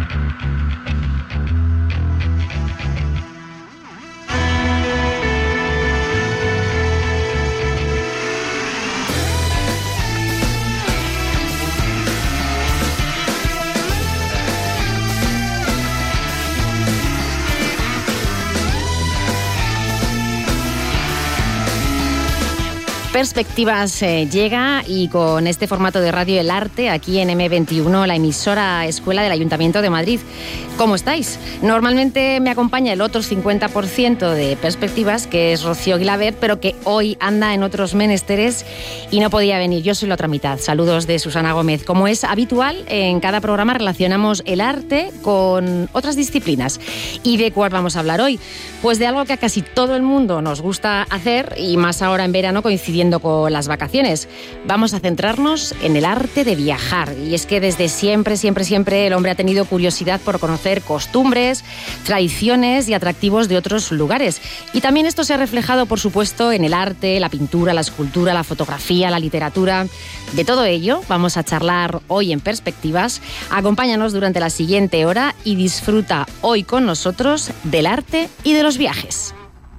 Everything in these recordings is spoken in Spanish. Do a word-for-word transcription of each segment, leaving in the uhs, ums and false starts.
Perspectivas eh, llega y con este formato de radio El Arte aquí en eme veintiuno, la emisora escuela del Ayuntamiento de Madrid. ¿Cómo estáis? Normalmente me acompaña el otro cincuenta por ciento de Perspectivas, que es Rocío Guilabert, pero que hoy anda en otros menesteres y no podía venir. Yo soy la otra mitad. Saludos de Susana Gómez. Como es habitual, en cada programa relacionamos el arte con otras disciplinas. ¿Y de cuál vamos a hablar hoy? Pues de algo que a casi todo el mundo nos gusta hacer y más ahora en verano coincidiendo con las vacaciones. Vamos a centrarnos en el arte de viajar. Y es que desde siempre, siempre, siempre el hombre ha tenido curiosidad por conocer costumbres, tradiciones y atractivos de otros lugares. Y también esto se ha reflejado, por supuesto, en el arte, la pintura, la escultura, la fotografía, la literatura. De todo ello vamos a charlar hoy en Perspectivas. Acompáñanos durante la siguiente hora y disfruta hoy con nosotros del arte y de los viajes.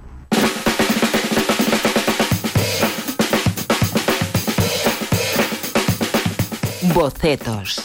Bocetos.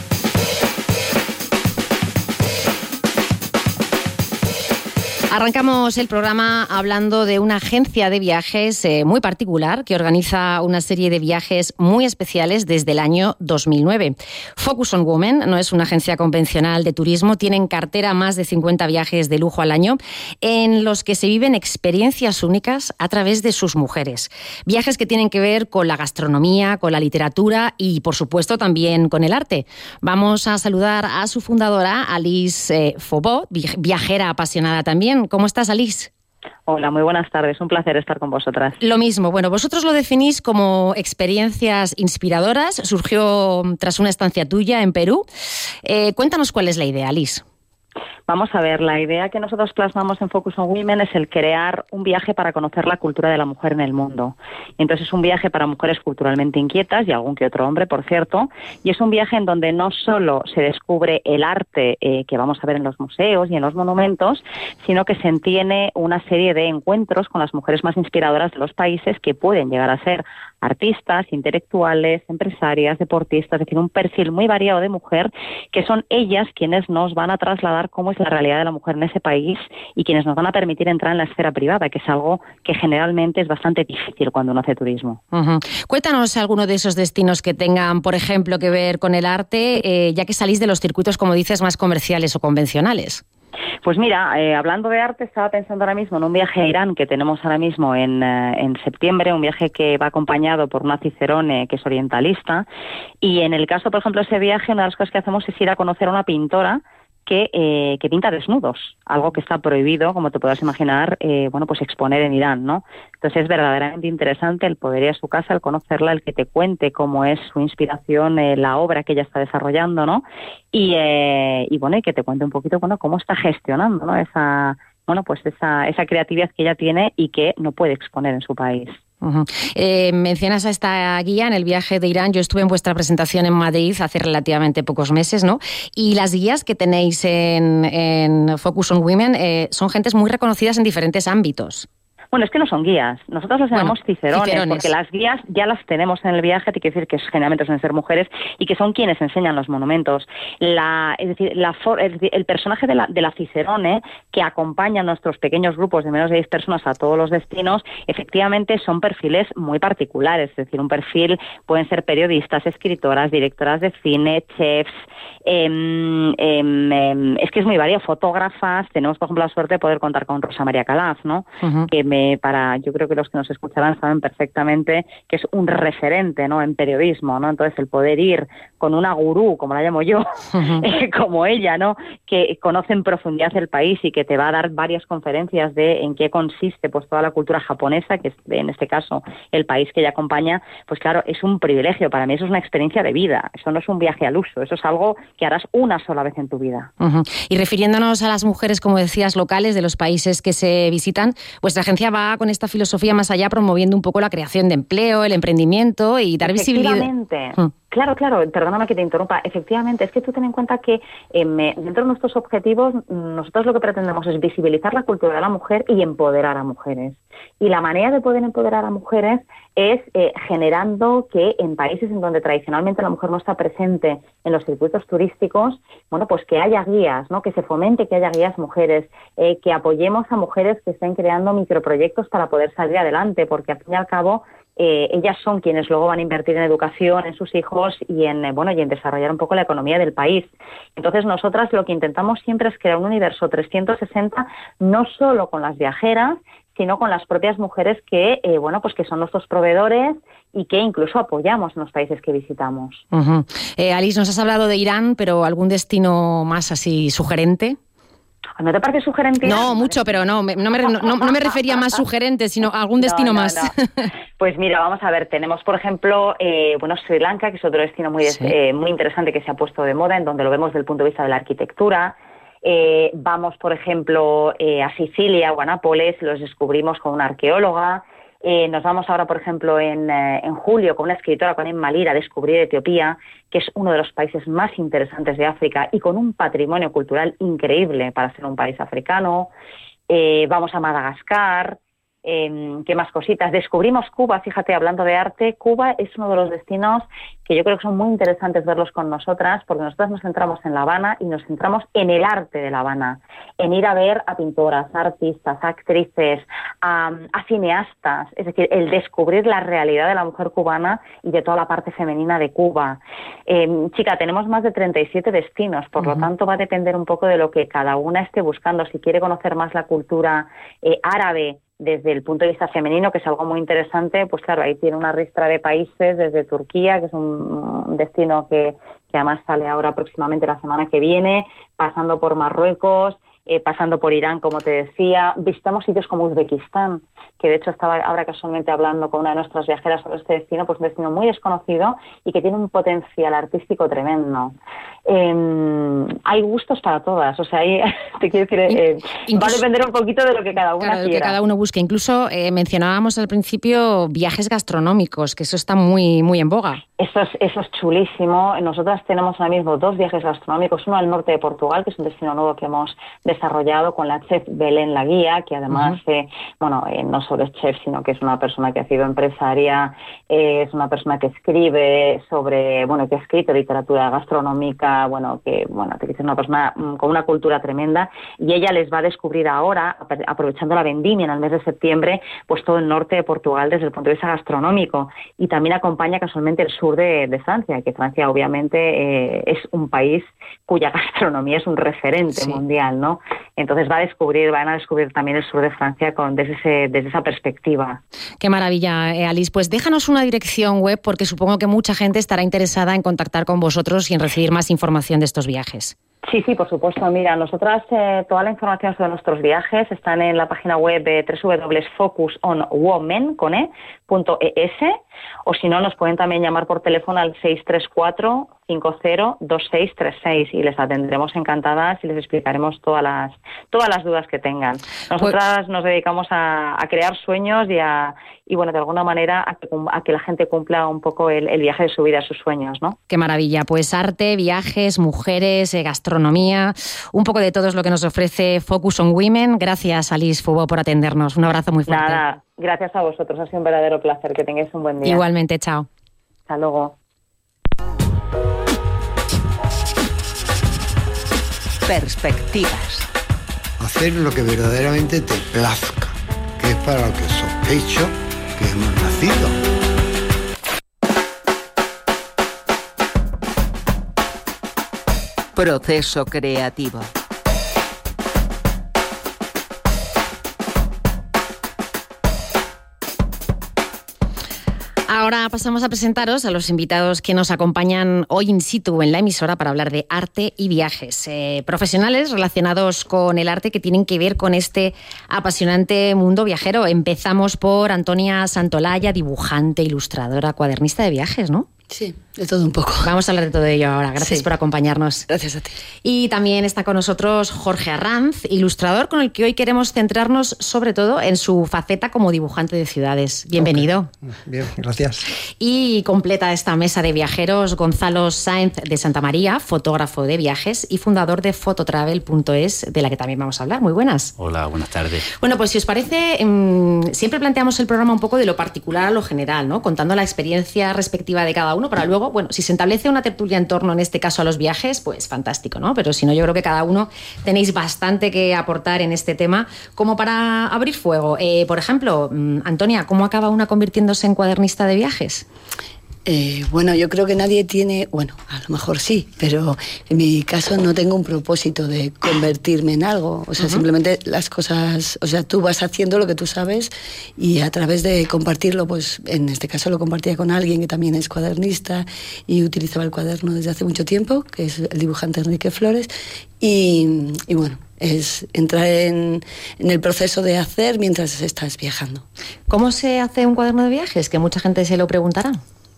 Arrancamos el programa hablando de una agencia de viajes eh, muy particular que organiza una serie de viajes muy especiales desde el año dos mil nueve. Focus on Women no es una agencia convencional de turismo, tiene en cartera más de cincuenta viajes de lujo al año en los que se viven experiencias únicas a través de sus mujeres. Viajes que tienen que ver con la gastronomía, con la literatura y, por supuesto, también con el arte. Vamos a saludar a su fundadora, Alice eh, Faubot, viajera apasionada también. ¿Cómo estás, Alice? Hola, muy buenas tardes. Un placer estar con vosotras. Lo mismo. Bueno, vosotros lo definís como experiencias inspiradoras. Surgió tras una estancia tuya en Perú. Eh, cuéntanos cuál es la idea, Alice. Vamos a ver, la idea que nosotros plasmamos en Focus on Women es el crear un viaje para conocer la cultura de la mujer en el mundo. Entonces es un viaje para mujeres culturalmente inquietas y algún que otro hombre, por cierto, y es un viaje en donde no solo se descubre el arte eh, que vamos a ver en los museos y en los monumentos, sino que se tiene una serie de encuentros con las mujeres más inspiradoras de los países que pueden llegar a ser artistas, intelectuales, empresarias, deportistas, es decir, un perfil muy variado de mujer que son ellas quienes nos van a trasladar cómo es la realidad de la mujer en ese país y quienes nos van a permitir entrar en la esfera privada, que es algo que generalmente es bastante difícil cuando uno hace turismo. Uh-huh. Cuéntanos alguno de esos destinos que tengan, por ejemplo, que ver con el arte, eh, ya que salís de los circuitos, como dices, más comerciales o convencionales. Pues mira, eh, hablando de arte, estaba pensando ahora mismo en un viaje a Irán que tenemos ahora mismo en, eh, en septiembre, un viaje que va acompañado por una Cicerone que es orientalista, y en el caso, por ejemplo, de ese viaje, una de las cosas que hacemos es ir a conocer a una pintora que, eh, que pinta desnudos, algo que está prohibido, como te puedas imaginar, eh, bueno, pues exponer en Irán, ¿no? Entonces es verdaderamente interesante el poder ir a su casa, el conocerla, el que te cuente cómo es su inspiración, eh, la obra que ella está desarrollando, ¿no? Y, eh, y bueno, y que te cuente un poquito, bueno, cómo está gestionando, ¿no? Esa, bueno, pues esa, esa creatividad que ella tiene y que no puede exponer en su país. Uh-huh. Eh, mencionas a esta guía en el viaje de Irán. Yo estuve en vuestra presentación en Madrid hace relativamente pocos meses, ¿no? Y las guías que tenéis en, en Focus on Women eh, son gentes muy reconocidas en diferentes ámbitos. Bueno, es que no son guías. Nosotros las llamamos bueno, cicerones, cicerones, porque las guías ya las tenemos en el viaje, te quiero decir que generalmente suelen ser mujeres y que son quienes enseñan los monumentos. La, es decir, la, es decir, el personaje de la, de la cicerone que acompaña a nuestros pequeños grupos de menos de diez personas a todos los destinos, efectivamente son perfiles muy particulares. Es decir, un perfil pueden ser periodistas, escritoras, directoras de cine, chefs. Eh, eh, eh, es que es muy variado, fotógrafas. Tenemos, por ejemplo, la suerte de poder contar con Rosa María Calaf, ¿no? Uh-huh. Que me para yo creo que los que nos escucharán saben perfectamente que es un referente, ¿no?, en periodismo, ¿no? Entonces el poder ir con una gurú, como la llamo yo, uh-huh. eh, como ella, ¿no?, que conoce en profundidad el país y que te va a dar varias conferencias de en qué consiste pues toda la cultura japonesa, que es en este caso el país que ella acompaña, pues claro, es un privilegio. Para mí eso es una experiencia de vida, eso no es un viaje al uso, eso es algo que harás una sola vez en tu vida. Uh-huh. Y refiriéndonos a las mujeres, como decías, locales de los países que se visitan, vuestra agencia va con esta filosofía más allá, promoviendo un poco la creación de empleo, el emprendimiento y dar visibilidad. Efectivamente. Claro, claro, perdóname que te interrumpa. Efectivamente, es que tú ten en cuenta que eh, me, dentro de nuestros objetivos nosotros lo que pretendemos es visibilizar la cultura de la mujer y empoderar a mujeres. Y la manera de poder empoderar a mujeres es eh, generando que en países en donde tradicionalmente la mujer no está presente en los circuitos turísticos, bueno, pues que haya guías, ¿no? Que se fomente que haya guías mujeres, eh, que apoyemos a mujeres que estén creando microproyectos para poder salir adelante, porque al fin y al cabo Eh, ellas son quienes luego van a invertir en educación, en sus hijos y en eh, bueno y en desarrollar un poco la economía del país. Entonces nosotras lo que intentamos siempre es crear un universo trescientos sesenta, no solo con las viajeras, sino con las propias mujeres que eh, bueno pues que son nuestros proveedores y que incluso apoyamos en los países que visitamos. Uh-huh. Eh, Alice, nos has hablado de Irán, pero ¿algún destino más así sugerente? ¿No te parece sugerente? No, mucho, pero no, me, no, me, no, no me refería más sugerente, sino algún destino no, no, más. No. Pues mira, vamos a ver, tenemos por ejemplo, eh, bueno, Sri Lanka, que es otro destino muy, sí. eh, muy interesante que se ha puesto de moda, en donde lo vemos desde el punto de vista de la arquitectura. Eh, vamos, por ejemplo, eh, a Sicilia o a Nápoles, los descubrimos con una arqueóloga. Eh, nos vamos ahora, por ejemplo, en, eh, en julio con una escritora, con Emma Lear, a descubrir Etiopía, que es uno de los países más interesantes de África y con un patrimonio cultural increíble para ser un país africano. Eh, vamos a Madagascar. Eh, ¿Qué más cositas? Descubrimos Cuba, fíjate, hablando de arte, Cuba es uno de los destinos que yo creo que son muy interesantes verlos con nosotras, porque nosotras nos centramos en La Habana y nos centramos en el arte de La Habana, en ir a ver a pintoras, a artistas, a actrices, a, a cineastas, es decir, el descubrir la realidad de la mujer cubana y de toda la parte femenina de Cuba. Eh, chica, tenemos más de treinta y siete destinos, por uh-huh. lo tanto va a depender un poco de lo que cada una esté buscando. Si quiere conocer más la cultura eh, árabe, desde el punto de vista femenino, que es algo muy interesante, pues claro, ahí tiene una ristra de países, desde Turquía, que es un destino que, que además sale ahora próximamente la semana que viene, pasando por Marruecos, eh, pasando por Irán, como te decía. Visitamos sitios como Uzbekistán, que de hecho estaba ahora casualmente hablando con una de nuestras viajeras sobre este destino, pues un destino muy desconocido y que tiene un potencial artístico tremendo. Eh, hay gustos para todas, o sea, hay, te quiero decir, eh, Incluso, va a depender un poquito de lo que cada una claro, quiera. Que cada uno busque. Incluso eh, mencionábamos al principio viajes gastronómicos, que eso está muy, muy en boga. Eso es, eso es chulísimo. Nosotras tenemos ahora mismo dos viajes gastronómicos, uno al norte de Portugal, que es un destino nuevo que hemos desarrollado con la chef Belén Laguía, que además, uh-huh. eh, bueno, eh, no solo es chef, sino que es una persona que ha sido empresaria, eh, es una persona que escribe sobre, bueno, que ha escrito literatura gastronómica, bueno, que, bueno, que es una persona con una cultura tremenda, y ella les va a descubrir ahora, aprovechando la vendimia en el mes de septiembre, pues todo el norte de Portugal desde el punto de vista gastronómico, y también acompaña casualmente el sur de, de Francia, que Francia obviamente eh, es un país cuya gastronomía es un referente sí. mundial, ¿no? Entonces va a descubrir, van a descubrir también el sur de Francia con, desde, ese, desde esa perspectiva. Qué maravilla, eh, Alice. Pues déjanos una dirección web, porque supongo que mucha gente estará interesada en contactar con vosotros y en recibir más información de estos viajes. Sí, sí, por supuesto. Mira, nosotras eh, toda la información sobre nuestros viajes están en la página web de doble u doble u doble u punto focus on women punto e ese, o si no, nos pueden también llamar por teléfono al seis tres cuatro, cinco cero, dos seis tres seis y les atendremos encantadas y les explicaremos todas las todas las dudas que tengan. Nosotras pues, nos dedicamos a, a crear sueños y a y bueno, de alguna manera a que, a que la gente cumpla un poco el, el viaje de su vida, sus sueños, ¿no? Qué maravilla. Pues arte, viajes, mujeres, eh, gastronomía, un poco de todo es lo que nos ofrece Focus on Women. Gracias, Alice Fubó, por atendernos. Un abrazo muy fuerte. Nada, gracias a vosotros. Ha sido un verdadero placer. Que tengáis un buen día. Igualmente, chao. Hasta luego. Perspectivas. Hacer lo que verdaderamente te plazca, que es para lo que sospecho que hemos nacido. Proceso creativo. Ahora pasamos a presentaros a los invitados que nos acompañan hoy in situ en la emisora para hablar de arte y viajes. Eh, profesionales relacionados con el arte que tienen que ver con este apasionante mundo viajero. Empezamos por Antonia Santolaya, dibujante, ilustradora, cuadernista de viajes, ¿no? Sí, De todo un poco. Vamos a hablar de todo ello ahora. Gracias sí. por acompañarnos. Gracias a ti. Y también está con nosotros Jorge Arranz, ilustrador con el que hoy queremos centrarnos sobre todo en su faceta como dibujante de ciudades. Bienvenido. Okay. Bien, gracias. Y completa esta mesa de viajeros Gonzalo Sáenz de Santa María, fotógrafo de viajes y fundador de fototravel punto es, de la que también vamos a hablar. Muy buenas. Hola, buenas tardes. Bueno, pues si os parece, mmm, siempre planteamos el programa un poco de lo particular a lo general, ¿no? Contando la experiencia respectiva de cada uno para luego, bueno, si se establece una tertulia en torno, en este caso, a los viajes, pues fantástico, ¿no? Pero si no, yo creo que cada uno tenéis bastante que aportar en este tema como para abrir fuego. Eh, por ejemplo, Antonia, ¿cómo acaba una convirtiéndose en cuadernista de viajes? Eh, bueno, yo creo que nadie tiene, bueno, a lo mejor sí, pero en mi caso no tengo un propósito de convertirme en algo, o sea, uh-huh. simplemente las cosas, o sea, tú vas haciendo lo que tú sabes y a través de compartirlo, pues en este caso lo compartía con alguien que también es cuadernista y utilizaba el cuaderno desde hace mucho tiempo, que es el dibujante Enrique Flores, y, y bueno, es entrar en, en el proceso de hacer mientras estás viajando. ¿Cómo se hace un cuaderno de viajes? Que mucha gente se lo preguntará.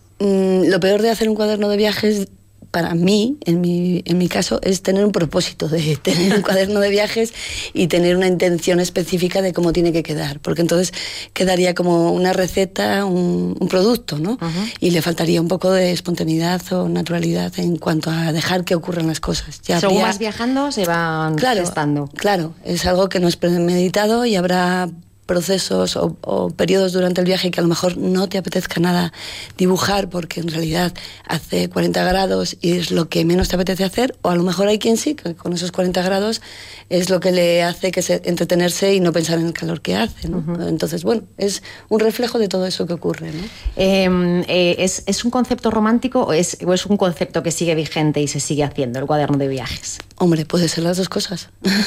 Lo peor de hacer un cuaderno de viajes, para mí, en mi, en mi caso, es tener un propósito de tener un cuaderno de viajes y tener una intención específica de cómo tiene que quedar, porque entonces quedaría como una receta, un, un producto, ¿no? Uh-huh. Y le faltaría un poco de espontaneidad o naturalidad en cuanto a dejar que ocurran las cosas. Ya Según habría... vas viajando, se van claro, gestando. Claro, es algo que no es premeditado y habrá procesos o, o periodos durante el viaje que a lo mejor no te apetezca nada dibujar porque en realidad hace cuarenta grados y es lo que menos te apetece hacer, o a lo mejor hay quien sí, que con esos cuarenta grados es lo que le hace que se, entretenerse y no pensar en el calor que hace, ¿no? Uh-huh. Entonces, bueno, es un reflejo de todo eso que ocurre, ¿no? Eh, eh, ¿es, ¿Es un concepto romántico o es, o es un concepto que sigue vigente y se sigue haciendo, el cuaderno de viajes? Hombre, puede ser las dos cosas.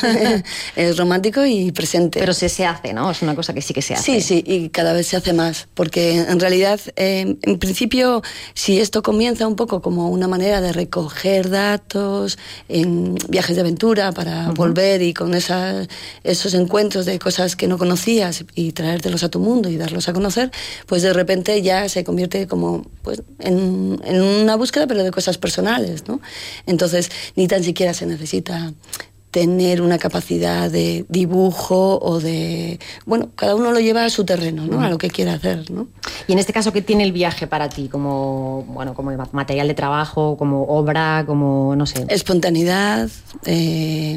Es romántico y presente. Pero sí se hace, ¿no? Es una cosa que sí que se hace. Sí, sí, y cada vez se hace más, porque en realidad, eh, en principio, si esto comienza un poco como una manera de recoger datos en viajes de aventura para uh-huh. volver y con esa, esos encuentros de cosas que no conocías y traértelos a tu mundo y darlos a conocer, pues de repente ya se convierte como pues en, en una búsqueda, pero de cosas personales, ¿no? Entonces, ni tan siquiera se necesita tener una capacidad de dibujo o de... Bueno, cada uno lo lleva a su terreno, ¿no? A lo que quiera hacer, ¿no? Y en este caso, ¿qué tiene el viaje para ti? Como, bueno, como material de trabajo, como obra, como, no sé... Espontaneidad, eh,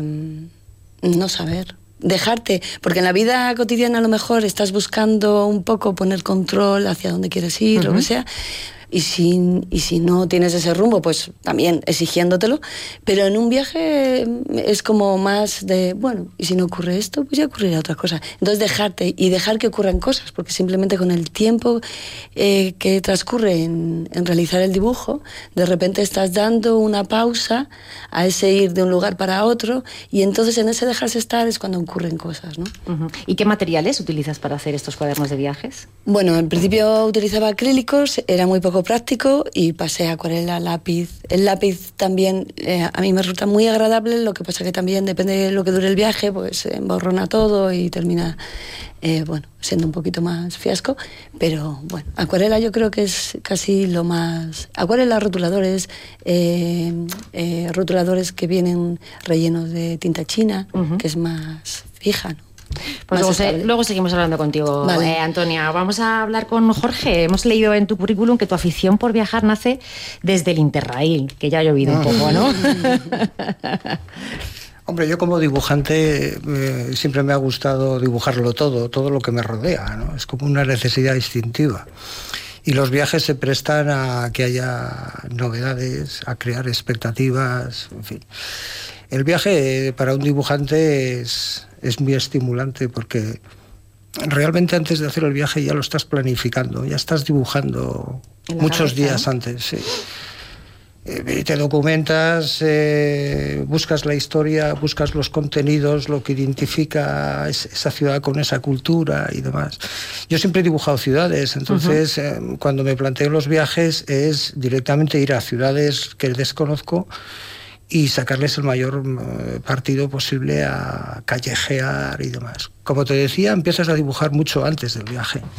no saber... Dejarte, porque en la vida cotidiana a lo mejor estás buscando un poco poner control hacia dónde quieres ir, uh-huh. lo que sea... Y si, y si no tienes ese rumbo, pues también exigiéndotelo. Pero en un viaje es como más de, bueno, y si no ocurre esto, pues ya ocurrirá otra cosa. Entonces dejarte y dejar que ocurran cosas, porque simplemente con el tiempo eh, que transcurre en, en realizar el dibujo, de repente estás dando una pausa a ese ir de un lugar para otro y entonces en ese dejarse estar es cuando ocurren cosas, ¿no? Uh-huh. ¿Y qué materiales utilizas para hacer estos cuadernos de viajes? Bueno, en principio utilizaba acrílicos, era muy poco práctico y pasé a acuarela, lápiz. El lápiz también eh, a mí me resulta muy agradable, lo que pasa que también depende de lo que dure el viaje, pues se emborrona todo y termina, eh, bueno, siendo un poquito más fiasco, pero bueno, acuarela yo creo que es casi lo más... Acuarela, rotuladores, eh, eh, rotuladores que vienen rellenos de tinta china, uh-huh. que es más fija, ¿no? Pues luego, se, luego seguimos hablando contigo, vale. eh, Antonia. Vamos a hablar con Jorge. Hemos leído en tu currículum que tu afición por viajar nace desde el Interrail, que ya ha llovido ah. un poco, ¿no? Hombre, yo como dibujante eh, siempre me ha gustado dibujarlo todo, todo lo que me rodea, ¿no? Es como una necesidad instintiva. Y los viajes se prestan a que haya novedades, a crear expectativas, en fin. El viaje para un dibujante es, es muy estimulante porque realmente antes de hacer el viaje ya lo estás planificando, ya estás dibujando muchos cabeza, días ¿no? antes. Sí. Eh, te documentas, eh, buscas la historia, buscas los contenidos, lo que identifica es, esa ciudad con esa cultura y demás. Yo siempre he dibujado ciudades, entonces uh-huh. eh, cuando me planteo los viajes es directamente ir a ciudades que desconozco y sacarles el mayor eh, partido posible a callejear y demás. Como te decía, empiezas a dibujar mucho antes del viaje.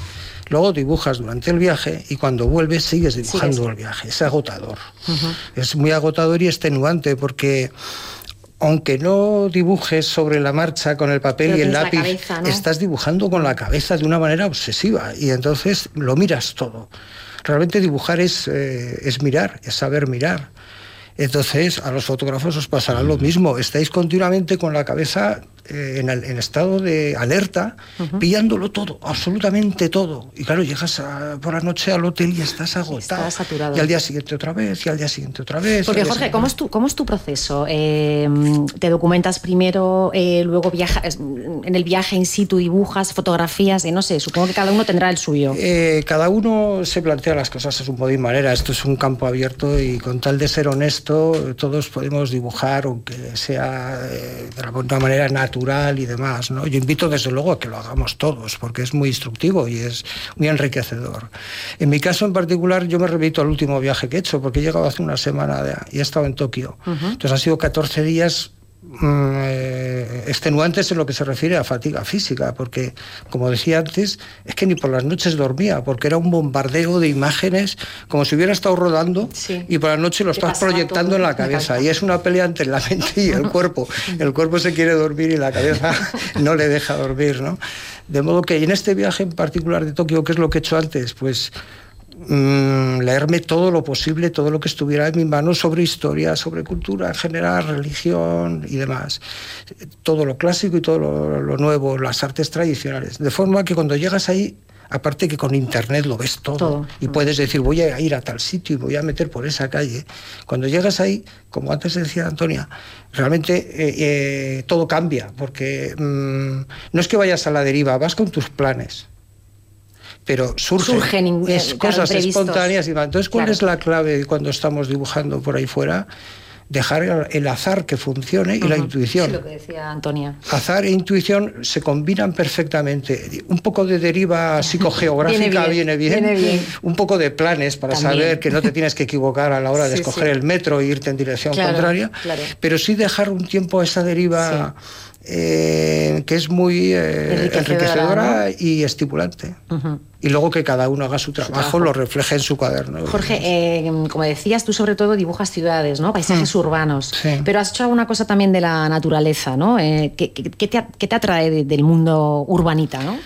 luego dibujas durante el viaje y cuando vuelves sigues dibujando Sigues. el viaje. Es agotador. Uh-huh. Es muy agotador y extenuante porque aunque no dibujes sobre la marcha con el papel Pero y el la lápiz, cabeza, ¿no? estás dibujando con la cabeza de una manera obsesiva y entonces lo miras todo. Realmente dibujar es, eh, es mirar, es saber mirar. Entonces a los fotógrafos os pasará lo mismo. Estáis continuamente con la cabeza eh, en, el, en estado de alerta, uh-huh. pillándolo todo, absolutamente todo. Y claro, llegas a, por la noche al hotel y estás agotado. Estás saturado. Y al día siguiente otra vez, y al día siguiente otra vez. Porque Jorge, ¿cómo es tu, cómo es tu proceso? Eh, ¿Te documentas primero, eh, luego viajas, en el viaje en sí tú dibujas, fotografías? Eh, no sé, supongo que cada uno tendrá el suyo. Eh, cada uno se plantea las cosas a su modo y manera. Esto es un campo abierto y con tal de ser honesto, todos podemos dibujar, aunque sea eh, de alguna manera natural y demás, ¿no? Yo invito desde luego a que lo hagamos todos, porque es muy instructivo y es muy enriquecedor. En mi caso en particular, yo me remito al último viaje que he hecho, porque he llegado hace una semana de, y he estado en Tokio. Uh-huh. Entonces han sido catorce días Eh, extenuantes en lo que se refiere a fatiga física, porque como decía antes, es que ni por las noches dormía, porque era un bombardeo de imágenes como si hubiera estado rodando, sí. y por la noche lo estás proyectando en la cabeza, y es una pelea entre la mente y el cuerpo. El cuerpo se quiere dormir y la cabeza no le deja dormir, ¿no? De modo que en este viaje en particular de Tokio, ¿qué es lo que he hecho antes? Pues Mm, leerme todo lo posible, todo lo que estuviera en mis manos sobre historia, sobre cultura en general, religión y demás. Todo lo clásico y todo lo, lo nuevo, las artes tradicionales. De forma que cuando llegas ahí, aparte que con internet lo ves todo, todo. Y puedes decir, voy a ir a tal sitio y voy a meter por esa calle. Cuando llegas ahí, como antes decía Antonia, realmente eh, eh, todo cambia, porque mmm, no es que vayas a la deriva, vas con tus planes. Pero surgen, surgen es, claro, cosas imprevistos. Espontáneas. Y entonces, ¿cuál claro. es la clave cuando estamos dibujando por ahí fuera? Dejar el azar que funcione y uh-huh. la intuición. Sí, lo que decía Antonia. Azar e intuición se combinan perfectamente. Un poco de deriva psicogeográfica viene, bien, viene, bien. viene bien. Un poco de planes para También. saber que no te tienes que equivocar a la hora de sí, escoger sí. el metro e irte en dirección claro, contraria. Claro. Pero sí dejar un tiempo a esa deriva... Sí. Eh, que es muy eh, enriquecedora, ¿no? Y estimulante. Uh-huh. Y luego que cada uno haga su trabajo, su trabajo. lo refleje en su cuaderno. Jorge, eh, como decías, tú sobre todo dibujas ciudades, ¿no? Paisajes mm. urbanos. Sí. Pero has hecho alguna cosa también de la naturaleza, ¿no? Eh, ¿qué, qué, qué, te, ¿Qué te atrae de, del mundo urbanita, no?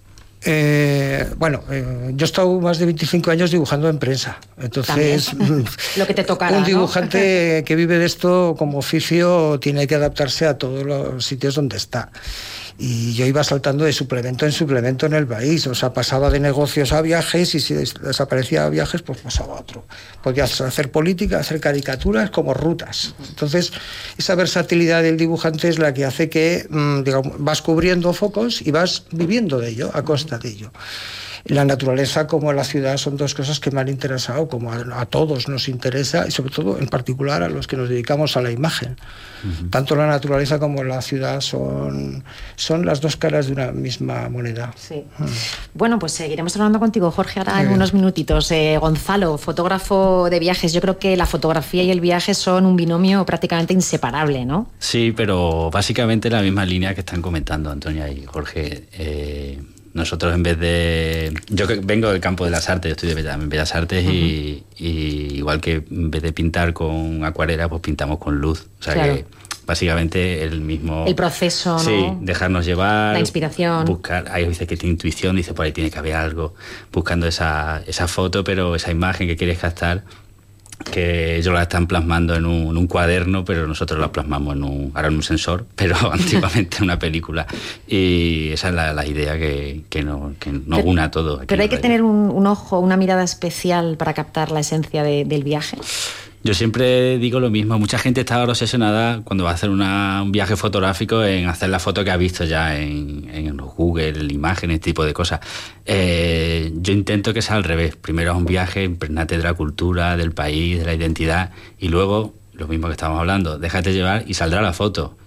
Eh, bueno, eh, yo he estado más de veinticinco años dibujando en prensa, entonces lo que te tocará, un dibujante ¿no? que vive de esto como oficio tiene que adaptarse a todos los sitios donde está. Y yo iba saltando de suplemento en suplemento en el país, o sea, pasaba de negocios a viajes y si desaparecía a viajes, pues pasaba a otro. Podías hacer política, hacer caricaturas como rutas. Entonces, esa versatilidad del dibujante es la que hace que, digamos, vas cubriendo focos y vas viviendo de ello, a costa de ello. La naturaleza como la ciudad son dos cosas que me han interesado, como a, a todos nos interesa, y sobre todo, en particular, a los que nos dedicamos a la imagen. Uh-huh. Tanto la naturaleza como la ciudad son, son las dos caras de una misma moneda. Sí. Uh. Bueno, pues seguiremos hablando contigo, Jorge, ahora en unos minutitos. Eh, Gonzalo, fotógrafo de viajes. Yo creo que la fotografía y el viaje son un binomio prácticamente inseparable, ¿no? Sí, pero básicamente la misma línea que están comentando Antonia y Jorge. Eh... Nosotros en vez de... Yo vengo del campo de las artes, yo estudio en Bellas Artes uh-huh. y, y igual que en vez de pintar con acuarela, pues pintamos con luz. O sea claro. que básicamente el mismo... El proceso, ¿no? Sí, dejarnos llevar... La inspiración. Buscar, hay veces que tiene intuición, dice por ahí tiene que haber algo, buscando esa, esa foto, pero esa imagen que quieres captar, que ellos la están plasmando en un, en un cuaderno, pero nosotros la plasmamos en un, ahora en un sensor, pero antiguamente en una película. Y esa es la, la idea que, que nos que no une a todo. Pero hay que tener un, un ojo, una mirada especial para captar la esencia de, del viaje. Yo siempre digo lo mismo, mucha gente está ahora obsesionada cuando va a hacer una, un viaje fotográfico en hacer la foto que ha visto ya en, en Google, imágenes, este tipo de cosas. Eh, yo intento que sea al revés. Primero es un viaje, impregnate de la cultura, del país, de la identidad, y luego, lo mismo que estamos hablando, déjate llevar y saldrá la foto.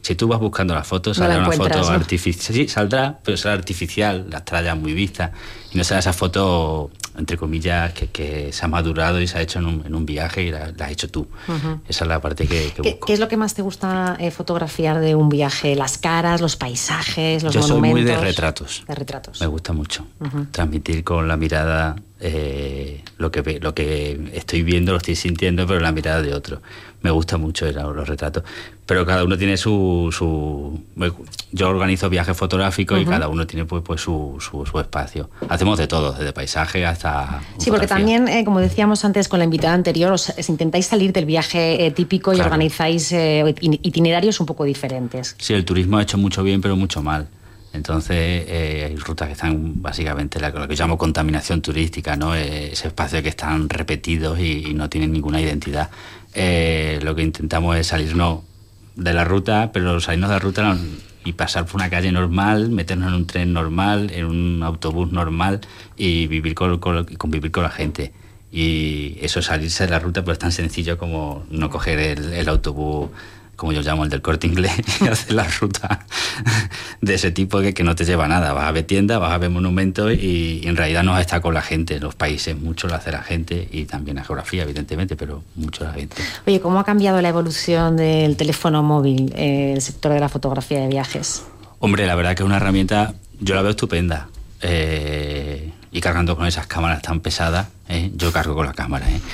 Si tú vas buscando las fotos, No la saldrá una encuentras, foto ¿no? artificial. Sí, saldrá, pero será artificial, las trallas muy vistas. Y no será esa foto, entre comillas, que, que se ha madurado y se ha hecho en un, en un viaje y la, la has hecho tú. Ujú. Esa es la parte que, que ¿Qué, busco. qué es lo que más te gusta eh, fotografiar de un viaje? ¿Las caras, los paisajes, los Yo soy monumentos? muy de retratos. De retratos. Me gusta mucho. Ujú. Transmitir con la mirada eh, lo, que, ve- lo que estoy viendo, lo estoy sintiendo, pero en la mirada de otro. Me gusta mucho el- los retratos. Pero cada uno tiene su... su yo organizo viajes fotográficos Ujú. y cada uno tiene pues, pues su, su, su espacio. Hacemos de todo, desde paisaje hasta... Sí, porque fotografía. también, eh, como decíamos antes con la invitada anterior, os, os intentáis salir del viaje eh, típico y Claro. organizáis eh, it- itinerarios un poco diferentes. Sí, el turismo ha hecho mucho bien, pero mucho mal. Entonces, eh, hay rutas que están básicamente la- lo que yo llamo contaminación turística, ¿no? Eh, ese espacio que están repetidos y, y no tienen ninguna identidad. Eh, lo que intentamos es salirnos de la ruta, pero salirnos de la ruta no- y pasar por una calle normal, meternos en un tren normal, en un autobús normal y vivir con, con- convivir con la gente. Y eso es salirse de la ruta, pero es tan sencillo como no coger el, el autobús, como yo llamo el del Corte Inglés, y hacer la ruta de ese tipo que, que no te lleva a nada. Vas a ver tiendas, vas a ver monumentos y, y en realidad no está con la gente. Los países mucho lo hace la gente y también la geografía, evidentemente, pero mucho la gente. Oye, ¿cómo ha cambiado la evolución del teléfono móvil, eh, el sector de la fotografía de viajes? Hombre, la verdad que es una herramienta, yo la veo estupenda. Eh, y cargando con esas cámaras tan pesadas, ¿eh? Yo cargo con la cámara, ¿eh?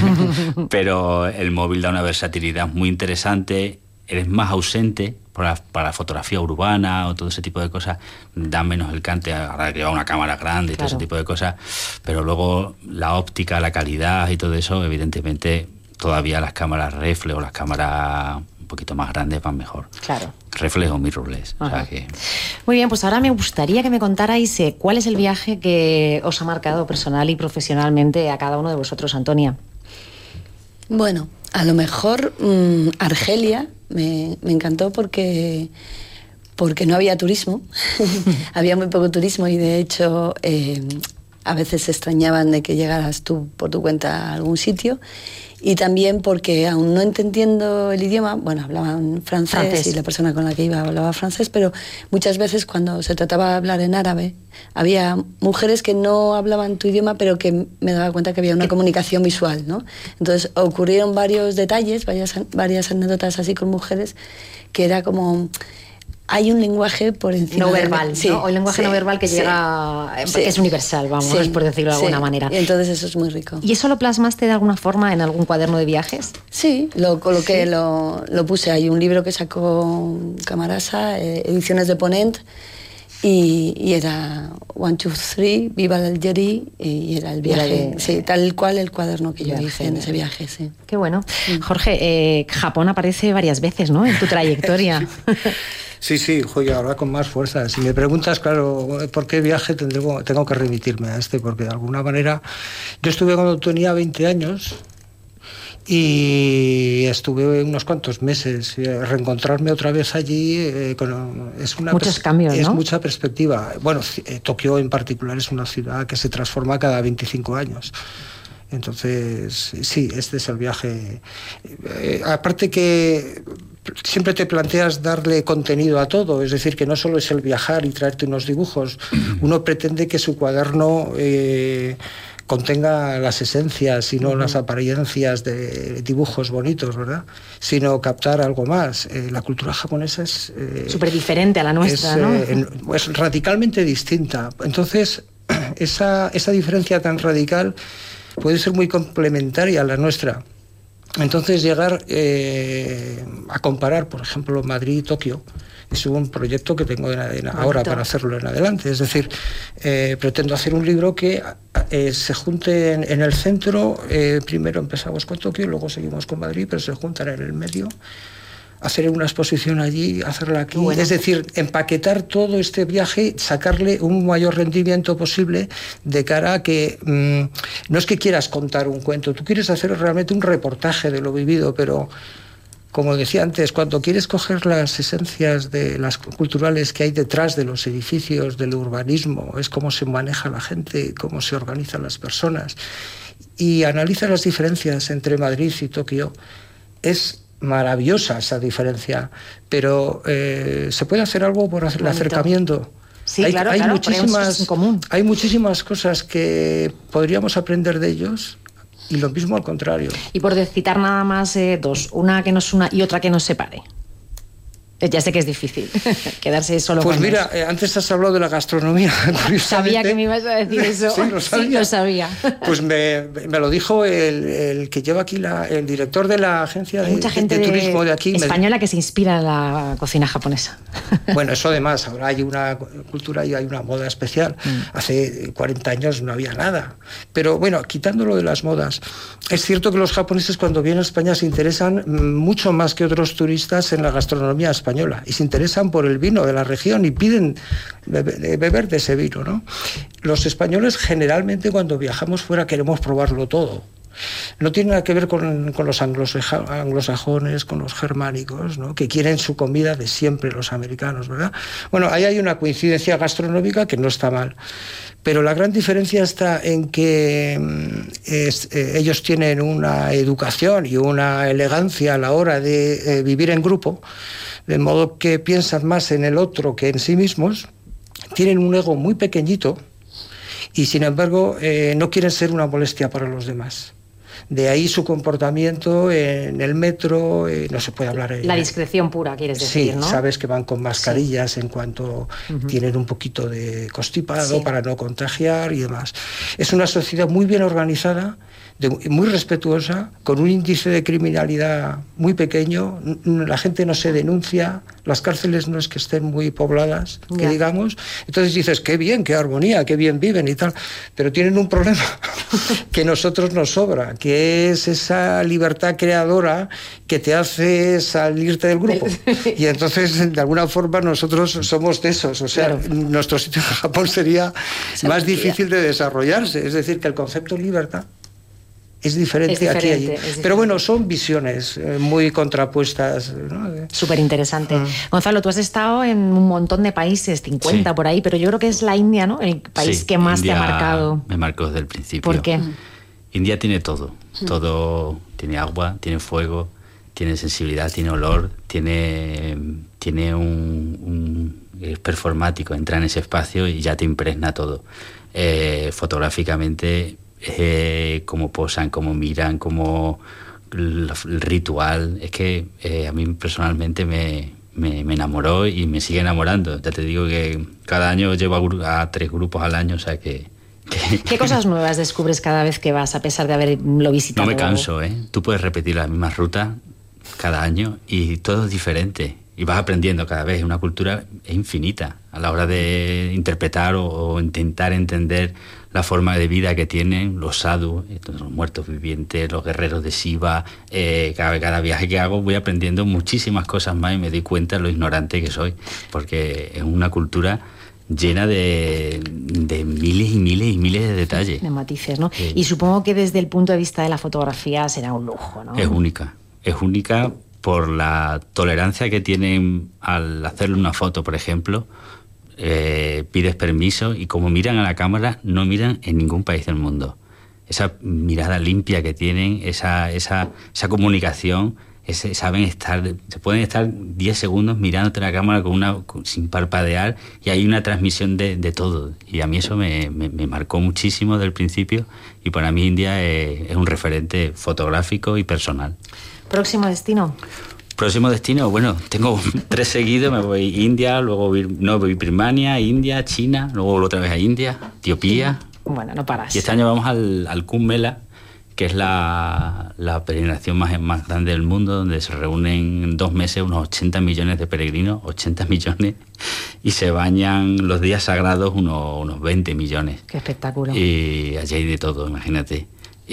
Pero el móvil da una versatilidad muy interesante, eres más ausente para, para la fotografía urbana o todo ese tipo de cosas, da menos el cante, ahora que lleva una cámara grande y todo Claro. ese tipo de cosas, pero luego la óptica, la calidad y todo eso, evidentemente todavía las cámaras reflex o las cámaras un poquito más grandes van mejor. Claro. Reflex o mirrorless, o sea Ajá. que... Muy bien, pues ahora me gustaría que me contarais eh, cuál es el viaje que os ha marcado personal y profesionalmente a cada uno de vosotros, Antonia. Bueno, a lo mejor mmm, Argelia me, me encantó porque, porque no había turismo, había muy poco turismo y de hecho eh, a veces se extrañaban de que llegaras tú por tu cuenta a algún sitio y también porque aún no entendiendo el idioma, bueno, hablaban francés, Francés. y la persona con la que iba hablaba francés, pero muchas veces cuando se trataba de hablar en árabe, había mujeres que no hablaban tu idioma, pero que me daba cuenta que había una comunicación visual, ¿no? Entonces ocurrieron varios detalles, varias, varias anécdotas así con mujeres, que era como... Hay un lenguaje por encima No de- verbal, sí, ¿no? O el lenguaje sí, no verbal que sí, llega, eh, sí. es universal, vamos, Sí, por decirlo de sí. alguna manera. Y entonces eso es muy rico. ¿Y eso lo plasmaste de alguna forma en algún cuaderno de viajes? Sí, lo coloqué, lo, lo puse. Hay un libro que sacó Camarasa, eh, Ediciones de Ponent, y, y era One, Two, Three, Viva el Algerí, y era el Y era viaje. de- Sí, tal cual el cuaderno que yo Viaje, hice en ¿no? ese viaje, sí. Qué bueno. Jorge, eh, Japón aparece varias veces, ¿no? En tu trayectoria. Sí, sí, joya, ahora con más fuerza. Si me preguntas, claro, ¿por qué viaje tendré- tengo que remitirme a este? Porque de alguna manera yo estuve cuando tenía veinte años y estuve unos cuantos meses. Eh, Reencontrarme otra vez allí eh, con, es una Muchos pers- cambios, es ¿no? mucha perspectiva. Bueno, ci- eh, Tokio en particular es una ciudad que se transforma cada veinticinco años. Entonces, sí, este es el viaje. Eh, aparte que siempre te planteas darle contenido a todo, es decir, que no solo es el viajar y traerte unos dibujos, uno pretende que su cuaderno eh, contenga las esencias y no uh-huh. las apariencias de dibujos bonitos, ¿verdad? Sino captar algo más. Eh, la cultura japonesa es... Eh, súper diferente a la nuestra, es, ¿no? Eh, es radicalmente distinta. Entonces, esa, esa diferencia tan radical puede ser muy complementaria a la nuestra. Entonces llegar eh, a comparar, por ejemplo, Madrid y Tokio, es un proyecto que tengo en, en ahora para hacerlo en adelante. Es decir, eh, pretendo hacer un libro que eh, se junte en, en el centro, eh, primero empezamos con Tokio, luego seguimos con Madrid, pero se juntan en el medio, hacer una exposición allí, hacerla aquí, bueno. Es decir, empaquetar todo este viaje, sacarle un mayor rendimiento posible de cara a que mmm, no es que quieras contar un cuento, tú quieres hacer realmente un reportaje de lo vivido, pero como decía antes, cuando quieres coger las esencias de las culturales que hay detrás de los edificios, del urbanismo, es cómo se maneja la gente, cómo se organizan las personas, y analiza las diferencias entre Madrid y Tokio, es maravillosa esa diferencia, pero eh, se puede hacer algo por hacer el acercamiento. Sí, hay, claro, hay claro, muchísimas, en común. hay muchísimas cosas que podríamos aprender de ellos y lo mismo al contrario. Y por citar nada más eh, dos, una que nos una y otra que nos separe. Ya sé que es difícil quedarse solo pues con mira, dos. Eh, antes has hablado de la gastronomía. Sabía que me ibas a decir eso. Sí, lo sabía. Sí, lo sabía. Pues me, me lo dijo el, el que lleva aquí, la, el director de la agencia de, mucha gente de, de turismo de aquí. Española me... que se inspira en la cocina japonesa. Bueno, eso además, ahora hay una cultura y hay una moda especial. Mm. Hace cuarenta años no había nada. Pero bueno, quitándolo de las modas, es cierto que los japoneses cuando vienen a España se interesan mucho más que otros turistas en la gastronomía española y se interesan por el vino de la región y piden beber, beber de ese vino, ¿no? Los españoles generalmente cuando viajamos fuera queremos probarlo todo. No tiene nada que ver con, con los anglosajones, con los germánicos, ¿no? Que quieren su comida de siempre los americanos, ¿verdad? Bueno, ahí hay una coincidencia gastronómica que no está mal. Pero la gran diferencia está en que es, eh, ellos tienen una educación y una elegancia a la hora de eh, vivir en grupo, de modo que piensan más en el otro que en sí mismos, tienen un ego muy pequeñito y sin embargo eh, no quieren ser una molestia para los demás. De ahí su comportamiento en el metro, eh, no se puede hablar... Eh, la discreción pura, quieres decir, sí, ¿no? Sabes que van con mascarillas sí. en cuanto uh-huh. tienen un poquito de constipado sí. para no contagiar y demás. Es una sociedad muy bien organizada, de, muy respetuosa, con un índice de criminalidad muy pequeño, la gente no se denuncia, las cárceles no es que estén muy pobladas, que yeah. digamos, entonces dices, qué bien, qué armonía, qué bien viven y tal, pero tienen un problema que nosotros nos sobra, que es esa libertad creadora que te hace salirte del grupo. Y entonces, de alguna forma, nosotros somos de esos, o sea, claro. nuestro sitio en Japón sería Se más difícil de desarrollarse, es decir, que el concepto de libertad es diferente, es diferente aquí y allí. Diferente. Pero bueno, son visiones eh, muy contrapuestas, ¿no? Súper interesante. Ah. Gonzalo, tú has estado en un montón de países, cincuenta sí. por ahí, pero yo creo que es la India, ¿no? El país sí, que más India te ha marcado. Me marcó desde el principio. ¿Por qué? India tiene todo. Todo, tiene agua, tiene fuego, tiene sensibilidad, tiene olor, tiene, tiene un, un... es performático, entra en ese espacio y ya te impregna todo. Eh, fotográficamente... Eh, cómo posan, cómo miran, cómo el, el ritual, es que eh, a mí personalmente me, me, me enamoró y me sigue enamorando. Ya te digo que cada año llevo a, a tres grupos al año, o sea que, que... ¿Qué cosas nuevas descubres cada vez que vas, a pesar de haberlo visitado? No me canso, ¿eh? Tú puedes repetir la misma ruta cada año y todo es diferente. Y vas aprendiendo cada vez. Una cultura es infinita a la hora de interpretar o, o intentar entender la forma de vida que tienen los sadhus, los muertos vivientes, los guerreros de Shiva. Eh, cada, cada viaje que hago voy aprendiendo muchísimas cosas más y me doy cuenta de lo ignorante que soy, porque es una cultura llena de, de miles y miles y miles de detalles. De matices, ¿no? Sí. Y supongo que desde el punto de vista de la fotografía será un lujo, ¿no? Es única, es única por la tolerancia que tienen al hacerle una foto, por ejemplo. Eh, pides permiso y como miran a la cámara no miran en ningún país del mundo. Esa mirada limpia que tienen, esa, esa, esa comunicación, ese, saben estar, se pueden estar diez segundos mirándote a la cámara con una, con, sin parpadear y hay una transmisión de, de todo. Y a mí eso me, me, me marcó muchísimo desde el principio y para mí India es, es un referente fotográfico y personal. ¿Próximo destino? Próximo destino, bueno, tengo tres seguidos, me voy a India, luego voy, no, voy a Birmania, India, China, luego otra vez a India, Etiopía. Bueno, no paras. Y este año vamos al, al Kumbh Mela, que es la, la peregrinación más, más grande del mundo, donde se reúnen en dos meses unos ochenta millones de peregrinos, ochenta millones, y se bañan los días sagrados unos, unos veinte millones. Qué espectáculo. Y allí hay de todo, imagínate.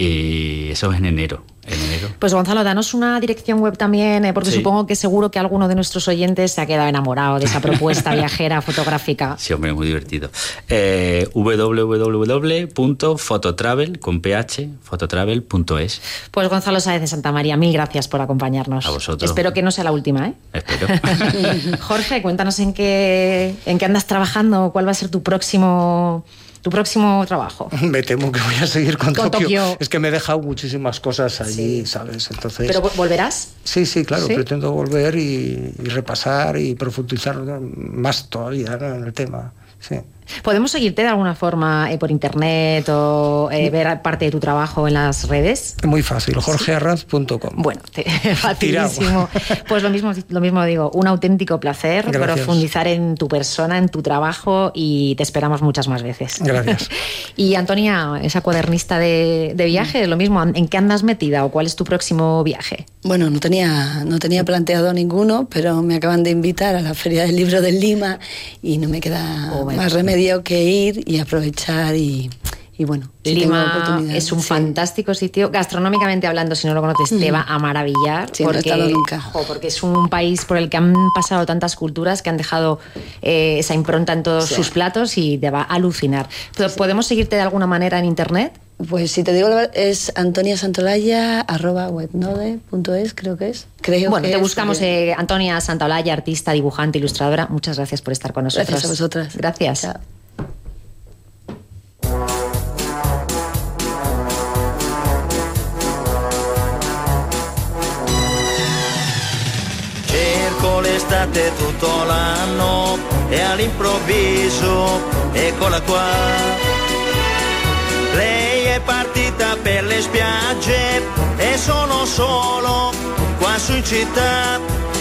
Y eso es en enero. En enero. Pues Gonzalo, danos una dirección web también, eh, porque sí. supongo que seguro que alguno de nuestros oyentes se ha quedado enamorado de esa propuesta viajera fotográfica. Sí, hombre, muy divertido. Eh, doble u doble u doble u punto fototravel con ph fototravel punto es. Pues Gonzalo Sáez de Santa María, mil gracias por acompañarnos. A vosotros. Espero que no sea la última, ¿eh? Espero. Jorge, cuéntanos en qué, en qué andas trabajando, cuál va a ser tu próximo tu próximo trabajo? Me temo que voy a seguir con, con Tokio. Tokio. Es que me he dejado muchísimas cosas allí, sí. ¿sabes? Entonces, ¿Pero volverás? Sí, sí, claro, ¿Sí? pretendo volver y, y repasar y profundizar más todavía, ¿no?, en el tema. Sí. ¿Podemos seguirte de alguna forma eh, por internet o eh, ver parte de tu trabajo en las redes? Muy fácil, jorge arranz punto com. Bueno, te, facilísimo. Pues lo mismo, lo mismo digo, un auténtico placer. Gracias. Profundizar en tu persona, en tu trabajo, y te esperamos muchas más veces. Gracias. Y Antonia, esa cuadernista de, de viajes, lo mismo, ¿en qué andas metida o cuál es tu próximo viaje? Bueno, no tenía, no tenía planteado ninguno, pero me acaban de invitar a la Feria del Libro de Lima y no me queda oh, bueno. más remedio que ir y aprovechar y, y bueno, si Lima es un sí. fantástico sitio, gastronómicamente hablando, si no lo conoces, mm. te va a maravillar. Sí, porque, no he estado nunca. Jo, porque es un país por el que han pasado tantas culturas que han dejado eh, esa impronta en todos sí. sus platos y te va a alucinar. ¿Podemos sí. seguirte de alguna manera en internet? Pues si te digo la verdad, es antoniasantolaya arroba webnode punto es, creo que es. Creo bueno, que te es, buscamos porque... eh, Antonia Santolaya, artista, dibujante, ilustradora. Muchas gracias por estar con nosotros. Gracias a vosotras. Gracias. Chao. Cerco l'estate tutto l'anno e all'improvviso eccola qua. Lei è partita per le spiagge e sono solo qua su in città.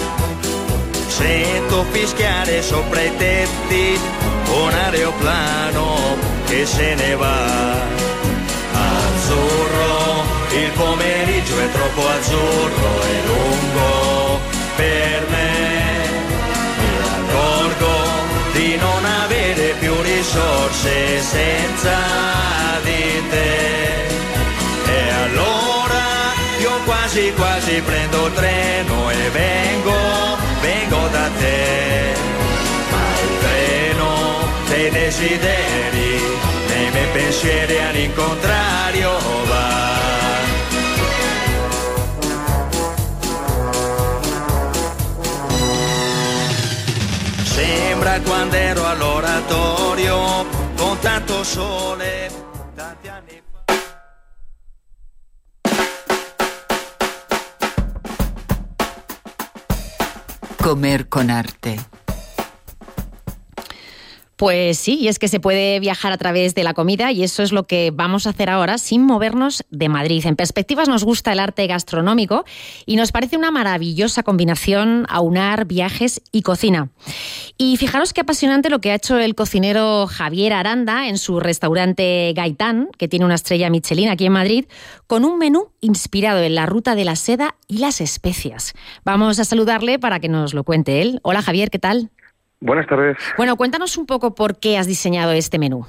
Sento fischiare sopra i tetti un aeroplano che se ne va. Azzurro, il pomeriggio è troppo azzurro e lungo per me. Mi accorgo di non avere più risorse senza di te, e allora io quasi quasi prendo il treno e vengo, vengo da te, ma il treno dei desideri nei miei pensieri all'incontrario va. Sembra quando ero all'oratorio con tanto sole. Comer con arte. Pues sí, y es que se puede viajar a través de la comida y eso es lo que vamos a hacer ahora sin movernos de Madrid. En Perspectivas nos gusta el arte gastronómico y nos parece una maravillosa combinación aunar viajes y cocina. Y fijaros qué apasionante lo que ha hecho el cocinero Javier Aranda en su restaurante Gaitán, que tiene una estrella Michelin aquí en Madrid, con un menú inspirado en la ruta de la seda y las especias. Vamos a saludarle para que nos lo cuente él. Hola Javier, ¿qué tal? Buenas tardes. Bueno, cuéntanos un poco por qué has diseñado este menú.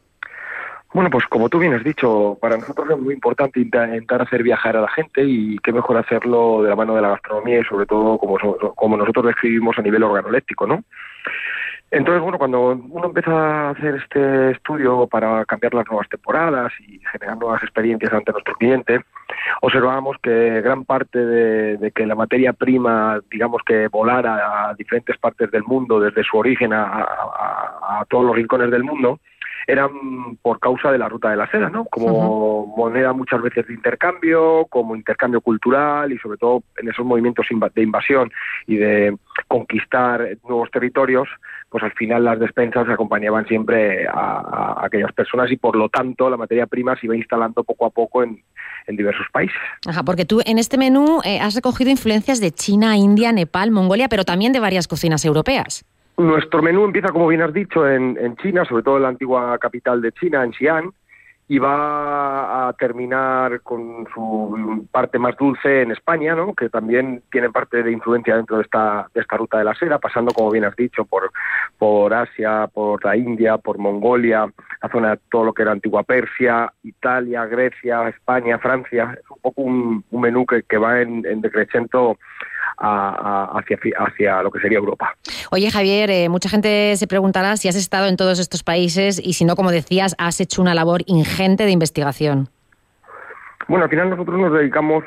Bueno, pues como tú bien has dicho, para nosotros es muy importante intentar hacer viajar a la gente y qué mejor hacerlo de la mano de la gastronomía y sobre todo como, como nosotros describimos a nivel organoléptico, ¿no? Entonces, bueno, cuando uno empieza a hacer este estudio para cambiar las nuevas temporadas y generar nuevas experiencias ante nuestro cliente, observamos que gran parte de, de que la materia prima, digamos que volara a diferentes partes del mundo, desde su origen a, a, a todos los rincones del mundo, eran por causa de la ruta de la seda, ¿no? Como uh-huh. moneda muchas veces de intercambio, como intercambio cultural y sobre todo en esos movimientos de invasión y de conquistar nuevos territorios, pues al final las despensas acompañaban siempre a, a aquellas personas y por lo tanto la materia prima se iba instalando poco a poco en, en diversos países. Ajá, porque tú en este menú eh, has recogido influencias de China, India, Nepal, Mongolia, pero también de varias cocinas europeas. Nuestro menú empieza, como bien has dicho, en, en China, sobre todo en la antigua capital de China, en Xi'an, y va a terminar con su parte más dulce en España, ¿no? Que también tiene parte de influencia dentro de esta, de esta ruta de la seda, pasando, como bien has dicho, por, por Asia, por la India, por Mongolia, la zona de todo lo que era antigua Persia, Italia, Grecia, España, Francia. Es un poco un, un menú que, que va en, en decreciento A, a, hacia, hacia lo que sería Europa. Oye, Javier, eh, mucha gente se preguntará si has estado en todos estos países y si no, como decías, has hecho una labor ingente de investigación. Bueno, al final nosotros nos dedicamos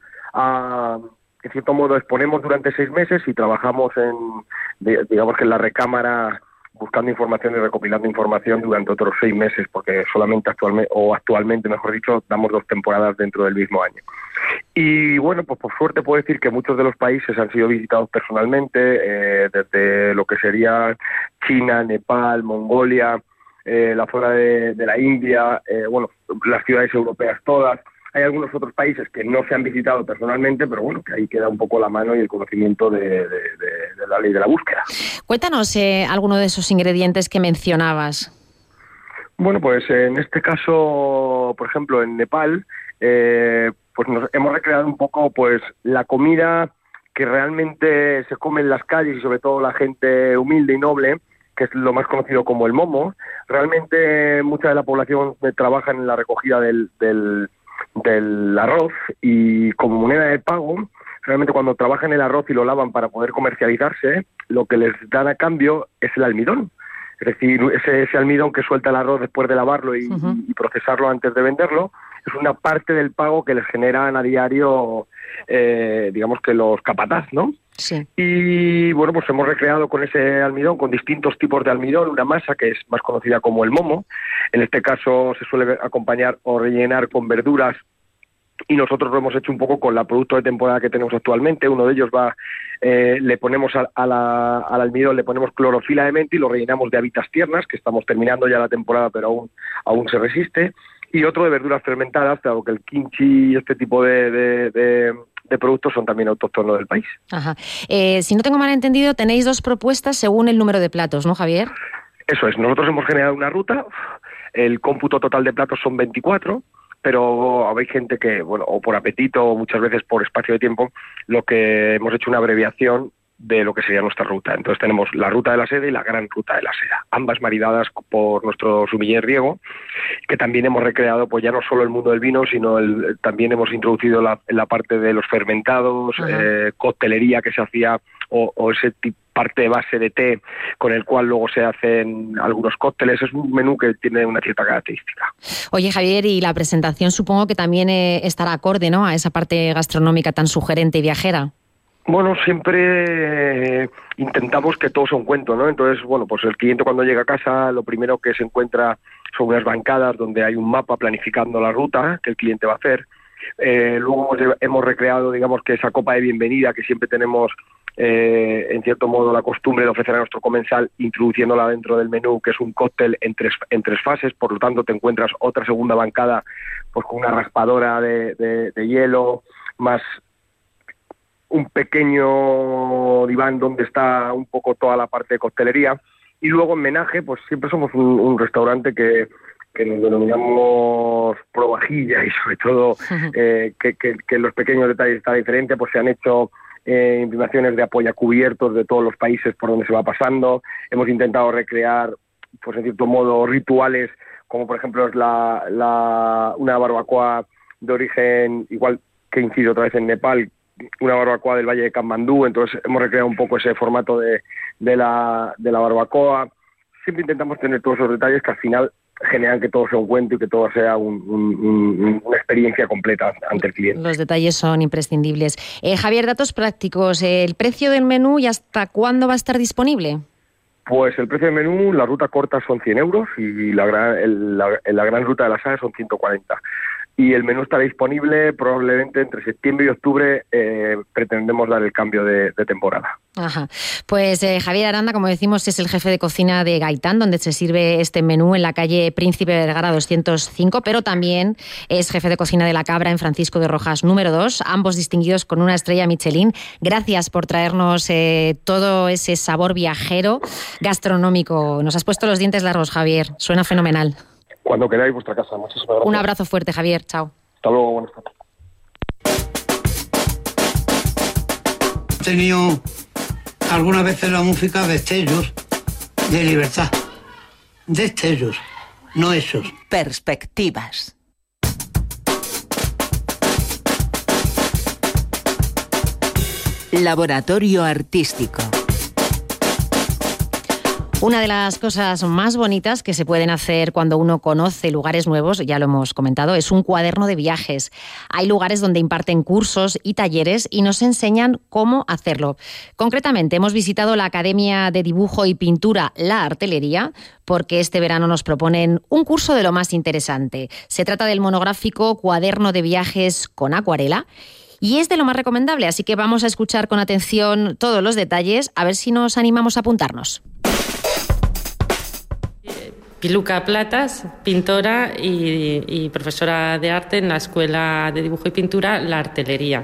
a, en cierto modo, exponemos durante seis meses y trabajamos en, digamos que en la recámara buscando información y recopilando información durante otros seis meses, porque solamente actualmente, o actualmente, mejor dicho, damos dos temporadas dentro del mismo año. Y bueno, pues por suerte puedo decir que muchos de los países han sido visitados personalmente, eh, desde lo que sería China, Nepal, Mongolia, eh, la zona de, de la India, eh, bueno, las ciudades europeas todas. Hay algunos otros países que no se han visitado personalmente, pero bueno, que ahí queda un poco la mano y el conocimiento de, de, de, de la ley de la búsqueda. Cuéntanos eh, alguno de esos ingredientes que mencionabas. Bueno, pues en este caso, por ejemplo, en Nepal, eh, pues nos hemos recreado un poco pues la comida que realmente se come en las calles y sobre todo la gente humilde y noble, que es lo más conocido como el momo. Realmente mucha de la población trabaja en la recogida del, del del arroz y como moneda de pago, realmente cuando trabajan el arroz y lo lavan para poder comercializarse, lo que les dan a cambio es el almidón. Es decir, ese, ese almidón que suelta el arroz después de lavarlo y, uh-huh. y procesarlo antes de venderlo, es una parte del pago que les generan a diario, eh, digamos que los capataz, ¿no? Sí. Y bueno, pues hemos recreado con ese almidón, con distintos tipos de almidón, una masa que es más conocida como el momo. En este caso se suele acompañar o rellenar con verduras y nosotros lo hemos hecho un poco con la producto de temporada que tenemos actualmente. Uno de ellos va, eh, le ponemos a, a la, al almidón, le ponemos clorofila de menta y lo rellenamos de habitas tiernas, que estamos terminando ya la temporada pero aún, aún se resiste. Y otro de verduras fermentadas, dado que el kimchi y este tipo de, de, de, de productos son también autóctonos del país. Ajá. Eh, si no tengo mal entendido, tenéis dos propuestas según el número de platos, ¿no, Javier? Eso es, nosotros hemos generado una ruta, el cómputo total de platos son veinticuatro, pero hay gente que, bueno, o por apetito o muchas veces por espacio de tiempo, lo que hemos hecho una abreviación de lo que sería nuestra ruta. Entonces tenemos la ruta de la seda y la gran ruta de la seda, ambas maridadas por nuestro sumiller Riego, que también hemos recreado pues ya no solo el mundo del vino, sino el, también hemos introducido la, la parte de los fermentados, eh, coctelería que se hacía, o, o ese tipo parte de base de té con el cual luego se hacen algunos cócteles. Es un menú que tiene una cierta característica. Oye, Javier, y la presentación supongo que también eh, estará acorde, ¿no?, a esa parte gastronómica tan sugerente y viajera. Bueno, siempre eh, intentamos que todo sea un cuento, ¿no? Entonces, bueno, pues el cliente cuando llega a casa, lo primero que se encuentra son unas bancadas donde hay un mapa planificando la ruta que el cliente va a hacer. Eh, luego hemos, hemos recreado, digamos, que esa copa de bienvenida que siempre tenemos, eh, en cierto modo, la costumbre de ofrecer a nuestro comensal, introduciéndola dentro del menú, que es un cóctel en tres, en tres fases. Por lo tanto, te encuentras otra segunda bancada pues con una raspadora de, de, de hielo, más un pequeño diván donde está un poco toda la parte de coctelería. Y luego en menaje, pues siempre somos un, un restaurante que, que nos denominamos probajilla y sobre todo eh, que, que, que los pequeños detalles está diferente, pues se han hecho eh, imprimaciones de apoyacubiertos de todos los países por donde se va pasando. Hemos intentado recrear, pues en cierto modo, rituales, como por ejemplo es la, la, una barbacoa de origen, igual que incide otra vez en Nepal, una barbacoa del Valle de Katmandú. Entonces hemos recreado un poco ese formato de, de, la, de la barbacoa. Siempre intentamos tener todos esos detalles que al final generan que todo sea un cuento y que todo sea un, un, un, una experiencia completa ante el cliente. Los detalles son imprescindibles. Eh, Javier, datos prácticos. ¿El precio del menú y hasta cuándo va a estar disponible? Pues el precio del menú, la ruta corta son cien euros y la gran, el, la, la gran ruta de la saga son ciento cuarenta. Y el menú estará disponible probablemente entre septiembre y octubre. Eh, pretendemos dar el cambio de, de temporada. Ajá. Pues eh, Javier Aranda, como decimos, es el jefe de cocina de Gaitán, donde se sirve este menú en la calle Príncipe Vergara doscientos cinco, pero también es jefe de cocina de La Cabra en Francisco de Rojas número dos, ambos distinguidos con una estrella Michelin. Gracias por traernos eh, todo ese sabor viajero gastronómico. Nos has puesto los dientes largos, Javier. Suena fenomenal. Cuando queráis, vuestra casa. Muchísimas gracias. Un abrazo fuerte, Javier. Chao. Hasta luego. Buenas tardes. He tenido algunas veces la música destellos de libertad. Destellos, no esos. Perspectivas. Laboratorio artístico. Una de las cosas más bonitas que se pueden hacer cuando uno conoce lugares nuevos, ya lo hemos comentado, es un cuaderno de viajes. Hay lugares donde imparten cursos y talleres y nos enseñan cómo hacerlo. Concretamente, hemos visitado la Academia de Dibujo y Pintura La Artelería porque este verano nos proponen un curso de lo más interesante. Se trata del monográfico Cuaderno de Viajes con Acuarela. Y es de lo más recomendable, así que vamos a escuchar con atención todos los detalles, a ver si nos animamos a apuntarnos. Piluca Platas, pintora y, y profesora de arte en la Escuela de Dibujo y Pintura La Artelería.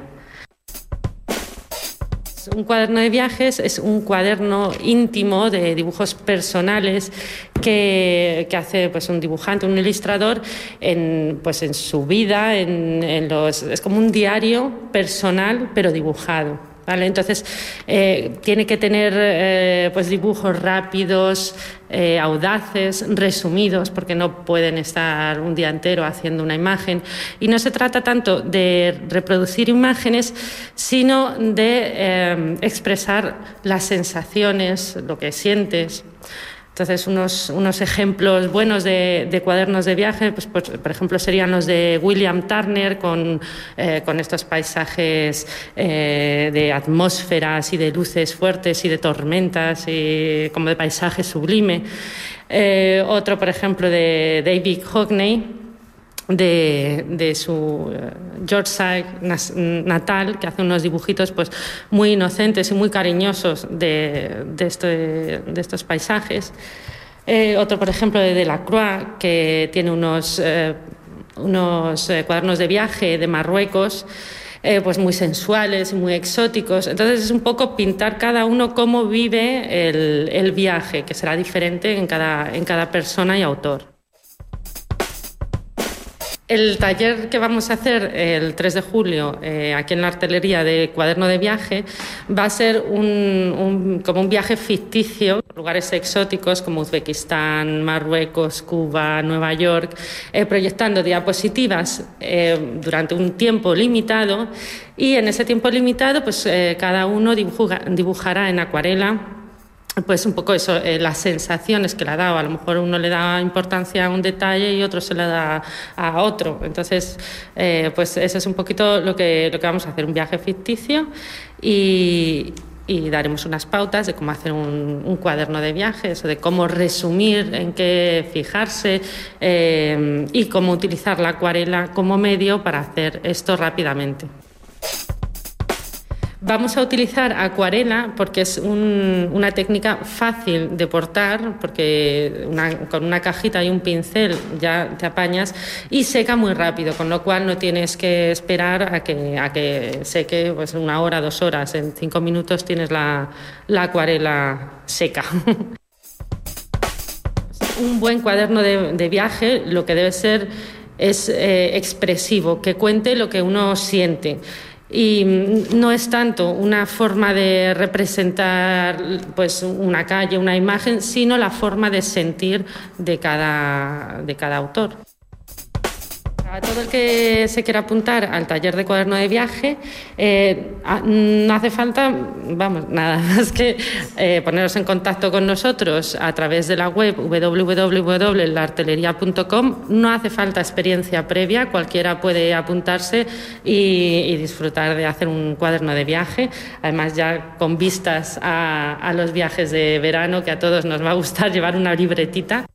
Un cuaderno de viajes es un cuaderno íntimo de dibujos personales que, que hace pues, un dibujante, un ilustrador en, pues, en su vida, en, en los, es como un diario personal pero dibujado. ¿Vale? Entonces, eh, tiene que tener eh, pues dibujos rápidos, eh, audaces, resumidos, porque no pueden estar un día entero haciendo una imagen. Y no se trata tanto de reproducir imágenes, sino de eh, expresar las sensaciones, lo que sientes. Entonces, unos, unos ejemplos buenos de, de cuadernos de viaje, pues, pues, por ejemplo, serían los de William Turner con, eh, con estos paisajes eh, de atmósferas y de luces fuertes y de tormentas, y como de paisaje sublime. Eh, otro, por ejemplo, de David Hockney, de, de su uh, Yorkshire natal, que hace unos dibujitos pues muy inocentes y muy cariñosos de, de, este, de estos paisajes. Eh, otro, por ejemplo, de Delacroix, que tiene unos, eh, unos eh, cuadernos de viaje de Marruecos, eh, pues muy sensuales y muy exóticos. Entonces es un poco pintar cada uno cómo vive el, el viaje, que será diferente en cada, en cada persona y autor. El taller que vamos a hacer el tres de julio eh, aquí en la Artelería de Cuaderno de Viaje va a ser un, un, como un viaje ficticio, lugares exóticos como Uzbekistán, Marruecos, Cuba, Nueva York, eh, proyectando diapositivas eh, durante un tiempo limitado, y en ese tiempo limitado pues eh, cada uno dibuja, dibujará en acuarela pues un poco eso, eh, las sensaciones que le ha dado. A lo mejor uno le da importancia a un detalle y otro se le da a otro. Entonces, eh, pues eso es un poquito lo que, lo que vamos a hacer, un viaje ficticio, y, y daremos unas pautas de cómo hacer un, un cuaderno de viajes, o de cómo resumir, en qué fijarse, eh, y cómo utilizar la acuarela como medio para hacer esto rápidamente. Vamos a utilizar acuarela porque es un, una técnica fácil de portar, porque una, con una cajita y un pincel ya te apañas, y seca muy rápido, con lo cual no tienes que esperar a que, a que seque pues una hora, dos horas. En cinco minutos tienes la, la acuarela seca. Un buen cuaderno de, de viaje lo que debe ser es eh, expresivo, que cuente lo que uno siente. Y no es tanto una forma de representar pues una calle, una imagen, sino la forma de sentir de cada, de cada autor. A todo el que se quiera apuntar al taller de cuaderno de viaje, eh, no hace falta, vamos, nada más que eh, poneros en contacto con nosotros a través de la web doble u doble u doble u punto la artelería punto com. No hace falta experiencia previa, cualquiera puede apuntarse y, y disfrutar de hacer un cuaderno de viaje. Además, ya con vistas a, a los viajes de verano, que a todos nos va a gustar llevar una libretita.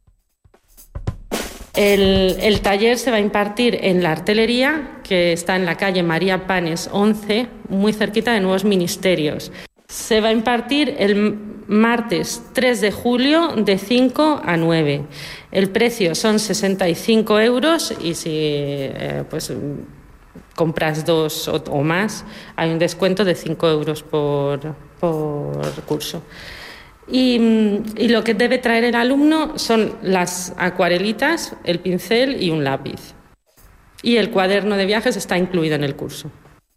El, el taller se va a impartir en la Artelería, que está en la calle María Panes once, muy cerquita de Nuevos Ministerios. Se va a impartir el martes tres de julio de cinco a nueve. El precio son sesenta y cinco euros, y si eh, pues, compras dos o, o más, hay un descuento de cinco euros por, por curso. Y, y lo que debe traer el alumno son las acuarelitas, el pincel y un lápiz. Y el cuaderno de viajes está incluido en el curso.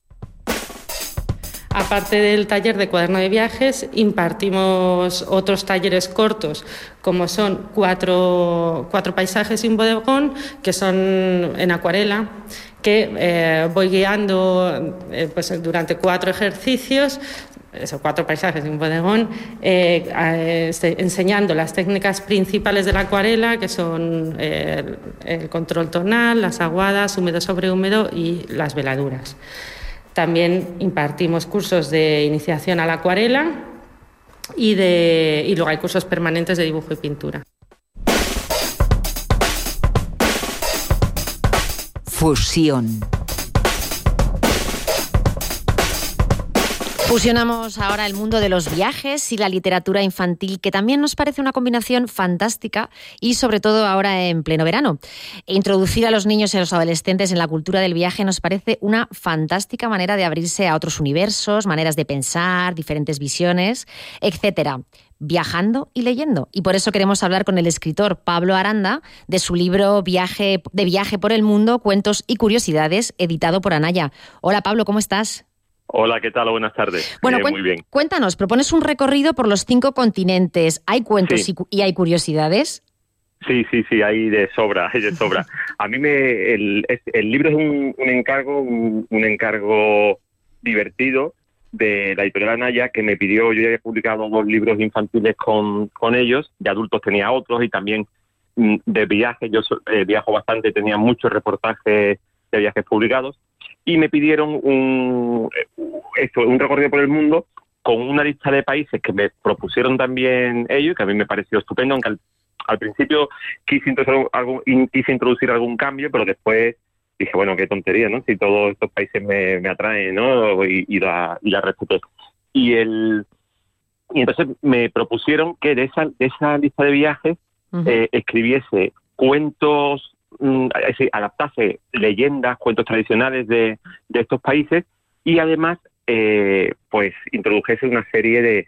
Aparte del taller de cuaderno de viajes, impartimos otros talleres cortos, como son cuatro, cuatro paisajes y un bodegón, que son en acuarela, que eh, voy guiando eh, pues, durante cuatro ejercicios, eso, cuatro paisajes y un bodegón, eh, eh, enseñando las técnicas principales de la acuarela, que son eh, el, el control tonal, las aguadas, húmedo sobre húmedo y las veladuras. También impartimos cursos de iniciación a la acuarela y, de, y luego hay cursos permanentes de dibujo y pintura. Fusión. Fusionamos ahora el mundo de los viajes y la literatura infantil, que también nos parece una combinación fantástica y sobre todo ahora en pleno verano. Introducir a los niños y a los adolescentes en la cultura del viaje nos parece una fantástica manera de abrirse a otros universos, maneras de pensar, diferentes visiones, etcétera. Viajando y leyendo. Y por eso queremos hablar con el escritor Pablo Aranda de su libro Viaje, de Viaje por el Mundo, Cuentos y Curiosidades, editado por Anaya. Hola Pablo, ¿cómo estás? Hola, ¿qué tal? Buenas tardes. Bueno, eh, cuen- muy bien. Cuéntanos, propones un recorrido por los cinco continentes. ¿Hay cuentos Sí. y, cu- y hay curiosidades? Sí, sí, sí, hay de sobra, hay de sobra. A mí me el, es- el libro es un, un encargo, un, un encargo divertido de la editorial Anaya, que me pidió. Yo ya he publicado dos libros infantiles con, con ellos, de adultos tenía otros, y también mm, de viajes. Yo so- eh, viajo bastante, tenía muchos reportajes de viajes publicados, y me pidieron un, esto, un recorrido por el mundo con una lista de países que me propusieron también ellos, que a mí me pareció estupendo, aunque al, al principio quise introducir, algún, quise introducir algún cambio, pero después dije, bueno, qué tontería, ¿no? Si todos estos países me, me atraen, ¿no? Y, y la, y la respeté. Y, el, y entonces me propusieron que de esa, de esa lista de viajes uh-huh. eh, escribiese cuentos, es decir, adaptase leyendas, cuentos tradicionales de, de estos países, y además eh, pues introdujese una serie de,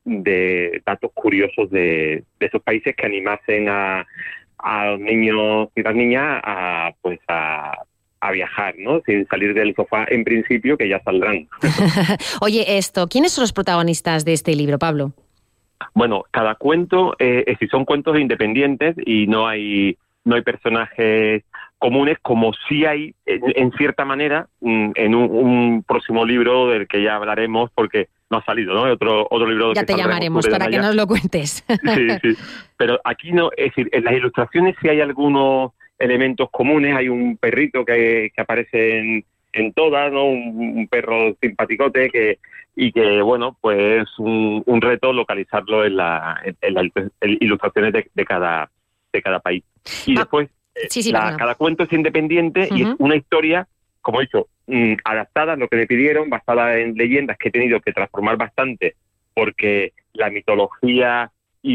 de datos curiosos de, de esos países que animasen a, a los niños y las niñas a pues a, a viajar, ¿no? Sin salir del sofá, en principio, que ya saldrán. Oye, esto, ¿quiénes son los protagonistas de este libro, Pablo? Bueno, cada cuento, eh, si son cuentos independientes y no hay no hay personajes comunes, como sí hay, en, en cierta manera, en un, un próximo libro del que ya hablaremos, porque no ha salido, ¿no? Otro otro libro ya que te llamaremos para que nos lo cuentes. Sí, sí. Pero aquí no, es decir, en las ilustraciones sí hay algunos elementos comunes. Hay un perrito que, que aparece en, en todas, ¿no? Un, un perro simpaticote que y que, bueno, pues es un, un reto localizarlo en las en la ilustraciones de, de cada de cada país. Y ah, después, sí, sí, la, cada cuento es independiente uh-huh. y es una historia, como he dicho, mmm, adaptada a lo que me pidieron, basada en leyendas que he tenido que transformar bastante, porque la mitología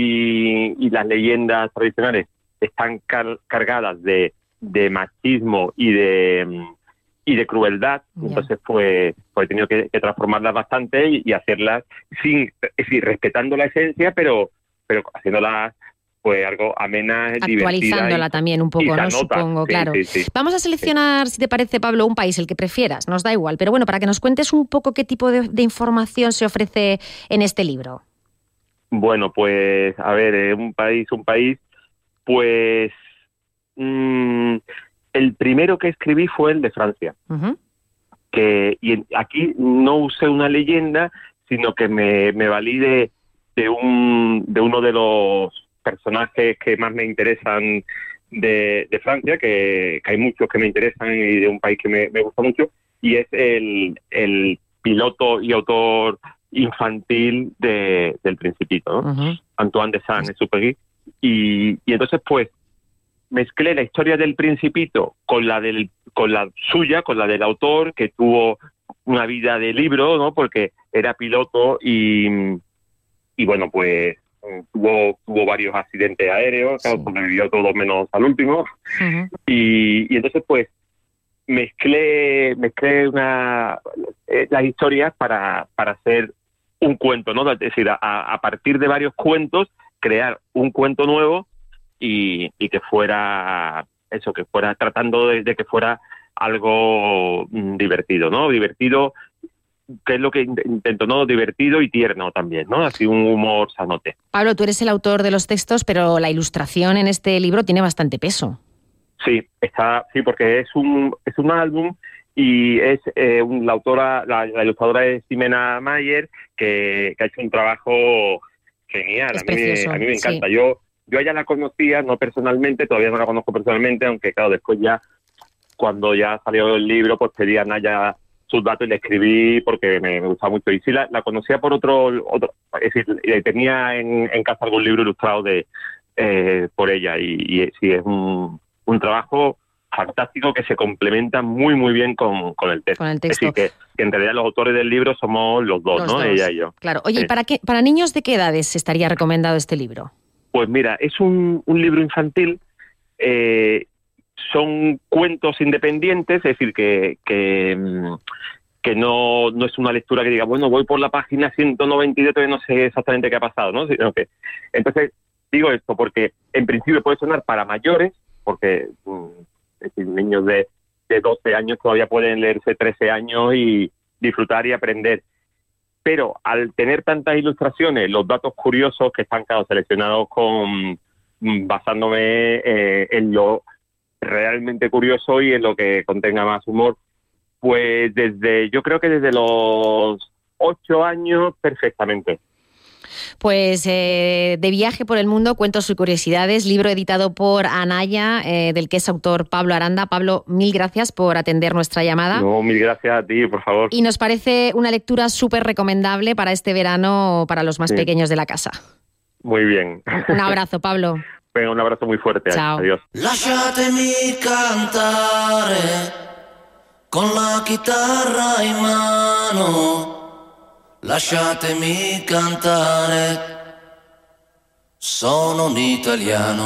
y, y las leyendas tradicionales están car- cargadas de, de machismo y de y de crueldad. Yeah. Entonces, pues, pues he tenido que, que transformarlas bastante y, y hacerlas sin, es decir, respetando la esencia, pero, pero haciéndolas pues algo amena, divertida. Actualizándola y, también un poco, ¿no? Supongo, sí, claro. Sí, sí. Vamos a seleccionar, sí. si te parece, Pablo, un país, el que prefieras, nos da igual, pero bueno, para que nos cuentes un poco qué tipo de, de información se ofrece en este libro. Bueno, pues, a ver, eh, un país, un país, pues mmm, el primero que escribí fue el de Francia. Uh-huh. Que, y aquí no usé una leyenda, sino que me, me valí de, de, un, de uno de los personajes que más me interesan de, de Francia, que, que hay muchos que me interesan y de un país que me, me gusta mucho, y es el, el piloto y autor infantil de, del Principito, ¿no? Uh-huh. Antoine de Saint-Exupéry. Y, y entonces, pues, mezclé la historia del Principito con la del con la suya, con la del autor, que tuvo una vida de libro, ¿no? Porque era piloto y, y bueno, pues tuvo tuvo varios accidentes aéreos, claro, sobrevivió todo menos al último. Uh-huh. Y, y entonces, pues, mezclé mezclé una eh, las historias para, para hacer un cuento, ¿no? Es decir, a, a partir de varios cuentos, crear un cuento nuevo y, y que fuera eso, que fuera tratando de, de que fuera algo mm, divertido, ¿no? Divertido, que es lo que intento, ¿no? Divertido y tierno también, ¿no? Así un humor sanote. Pablo, tú eres el autor de los textos, pero la ilustración en este libro tiene bastante peso. Sí, está, sí, porque es un es un álbum y es eh, un, la autora, la, la ilustradora es Ximena Mayer, que, que ha hecho un trabajo genial. Es a, mí precioso, me, a mí me encanta. sí. Yo yo a ella la conocía, no personalmente, todavía no la conozco personalmente, aunque claro, después ya, cuando ya salió el libro, pues pedí a Naya sus datos y le escribí porque me, me gustaba mucho. Y sí, la, la conocía por otro, otro es decir, tenía en, en casa algún libro ilustrado de eh, por ella, y, y sí, es un, un trabajo fantástico que se complementa muy muy bien con, con el texto. Con el texto. Es decir, que, que en realidad los autores del libro somos los dos, Los ¿no? dos. Ella y yo. Claro. Oye, Sí. ¿y para qué, para niños de qué edades estaría recomendado este libro? Pues mira, es un, un libro infantil, eh, son cuentos independientes, es decir, que, que, que no, no es una lectura que diga, bueno, voy por la página ciento noventa y dos y no sé exactamente qué ha pasado, ¿no? Sino que, entonces, digo esto porque en principio puede sonar para mayores, porque es decir, niños de, de doce años todavía pueden leerse trece años y disfrutar y aprender. Pero al tener tantas ilustraciones, los datos curiosos que están claro, seleccionados con basándome eh, en lo realmente curioso y en lo que contenga más humor, pues desde yo creo que desde los ocho años perfectamente. Pues eh, De viaje por el mundo, cuentos y curiosidades, libro editado por Anaya, eh, del que es autor Pablo Aranda. Pablo, mil gracias por atender nuestra llamada. No, mil gracias a ti, por favor. Y nos parece una lectura súper recomendable para este verano, para los más Sí. pequeños de la casa. Muy bien. Un abrazo, Pablo. Venga, un abrazo muy fuerte. Ciao. Adiós. Lasciatemi cantare con la chitarra in mano. Lasciatemi cantare, sono un italiano.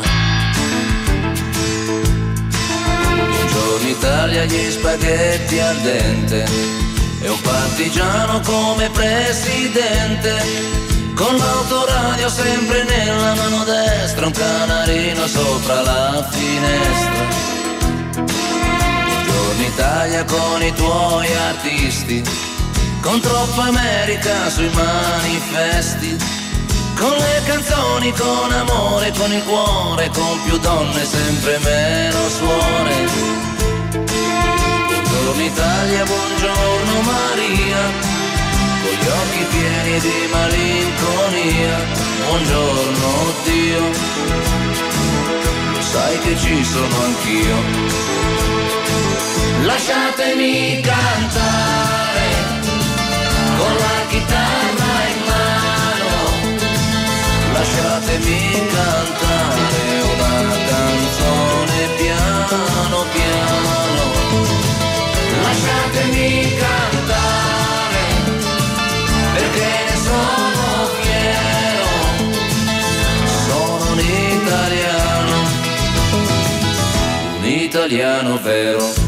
Buongiorno Italia, gli spaghetti al dente e un partigiano come presidente, con l'autoradio sempre nella mano destra, un canarino sopra la finestra. Buongiorno Italia con i tuoi artisti, con troppa America sui manifesti, con le canzoni, con amore, con il cuore, con più donne, sempre meno suore. Buongiorno Italia, buongiorno Maria, con gli occhi pieni di malinconia. Buongiorno Dio, lo sai che ci sono anch'io. Lasciatemi cantare con la chitarra in mano, lasciatemi cantare una canzone piano piano, lasciatemi cantare perché ne sono fiero, sono un italiano, un italiano vero.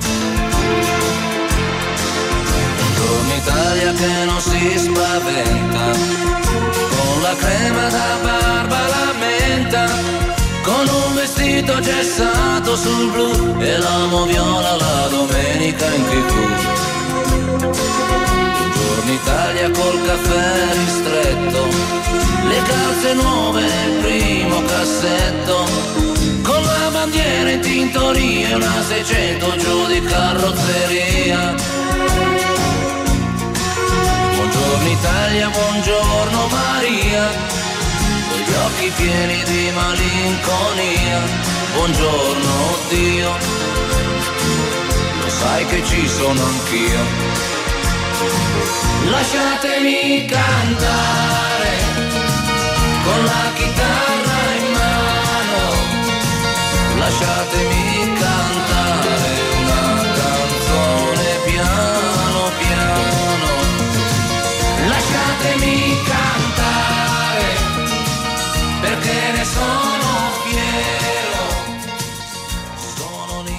Un'Italia che non si spaventa, con la crema da barba la menta, con un vestito gessato sul blu e l'amo viola la domenica in tivù. Buongiorno Italia col caffè ristretto, le calze nuove nel primo cassetto, con la bandiera in tintoria e una seicento giù di carrozzeria. Buongiorno Italia, buongiorno Maria, con gli occhi pieni di malinconia. Buongiorno Dio, lo sai che ci sono anch'io. Lasciatemi cantare con la chitarra in mano, lasciatemi cantare una canzone piano piano. Lasciatemi cantare perché ne sono fiero, sono un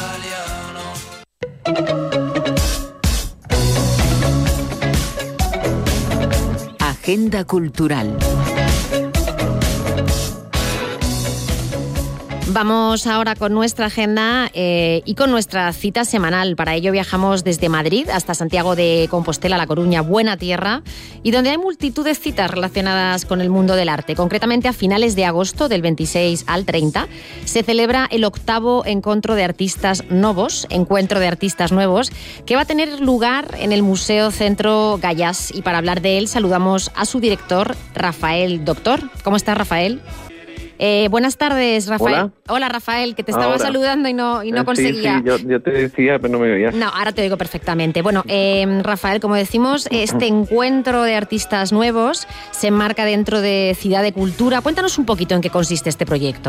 italiano. Agenda cultural. Vamos ahora con nuestra agenda eh, y con nuestra cita semanal. Para ello viajamos desde Madrid hasta Santiago de Compostela, La Coruña, buena tierra, y donde hay multitud de citas relacionadas con el mundo del arte. Concretamente, a finales de agosto, del veintiséis al treinta, se celebra el octavo Encuentro de Artistas Novos, Encuentro de Artistas Nuevos, que va a tener lugar en el Museo Centro Gallás. Y para hablar de él, saludamos a su director, Rafael Doctor. ¿Cómo estás, Rafael? Eh, buenas tardes, Rafael. Hola. Hola, Rafael, que te estaba Ahora. saludando y no, y no Eh, conseguía. Sí, sí, yo, yo te decía, pero no me oías. No, ahora te digo perfectamente. Bueno, eh, Rafael, como decimos, este encuentro de artistas nuevos se enmarca dentro de Ciudad de Cultura. Cuéntanos un poquito en qué consiste este proyecto.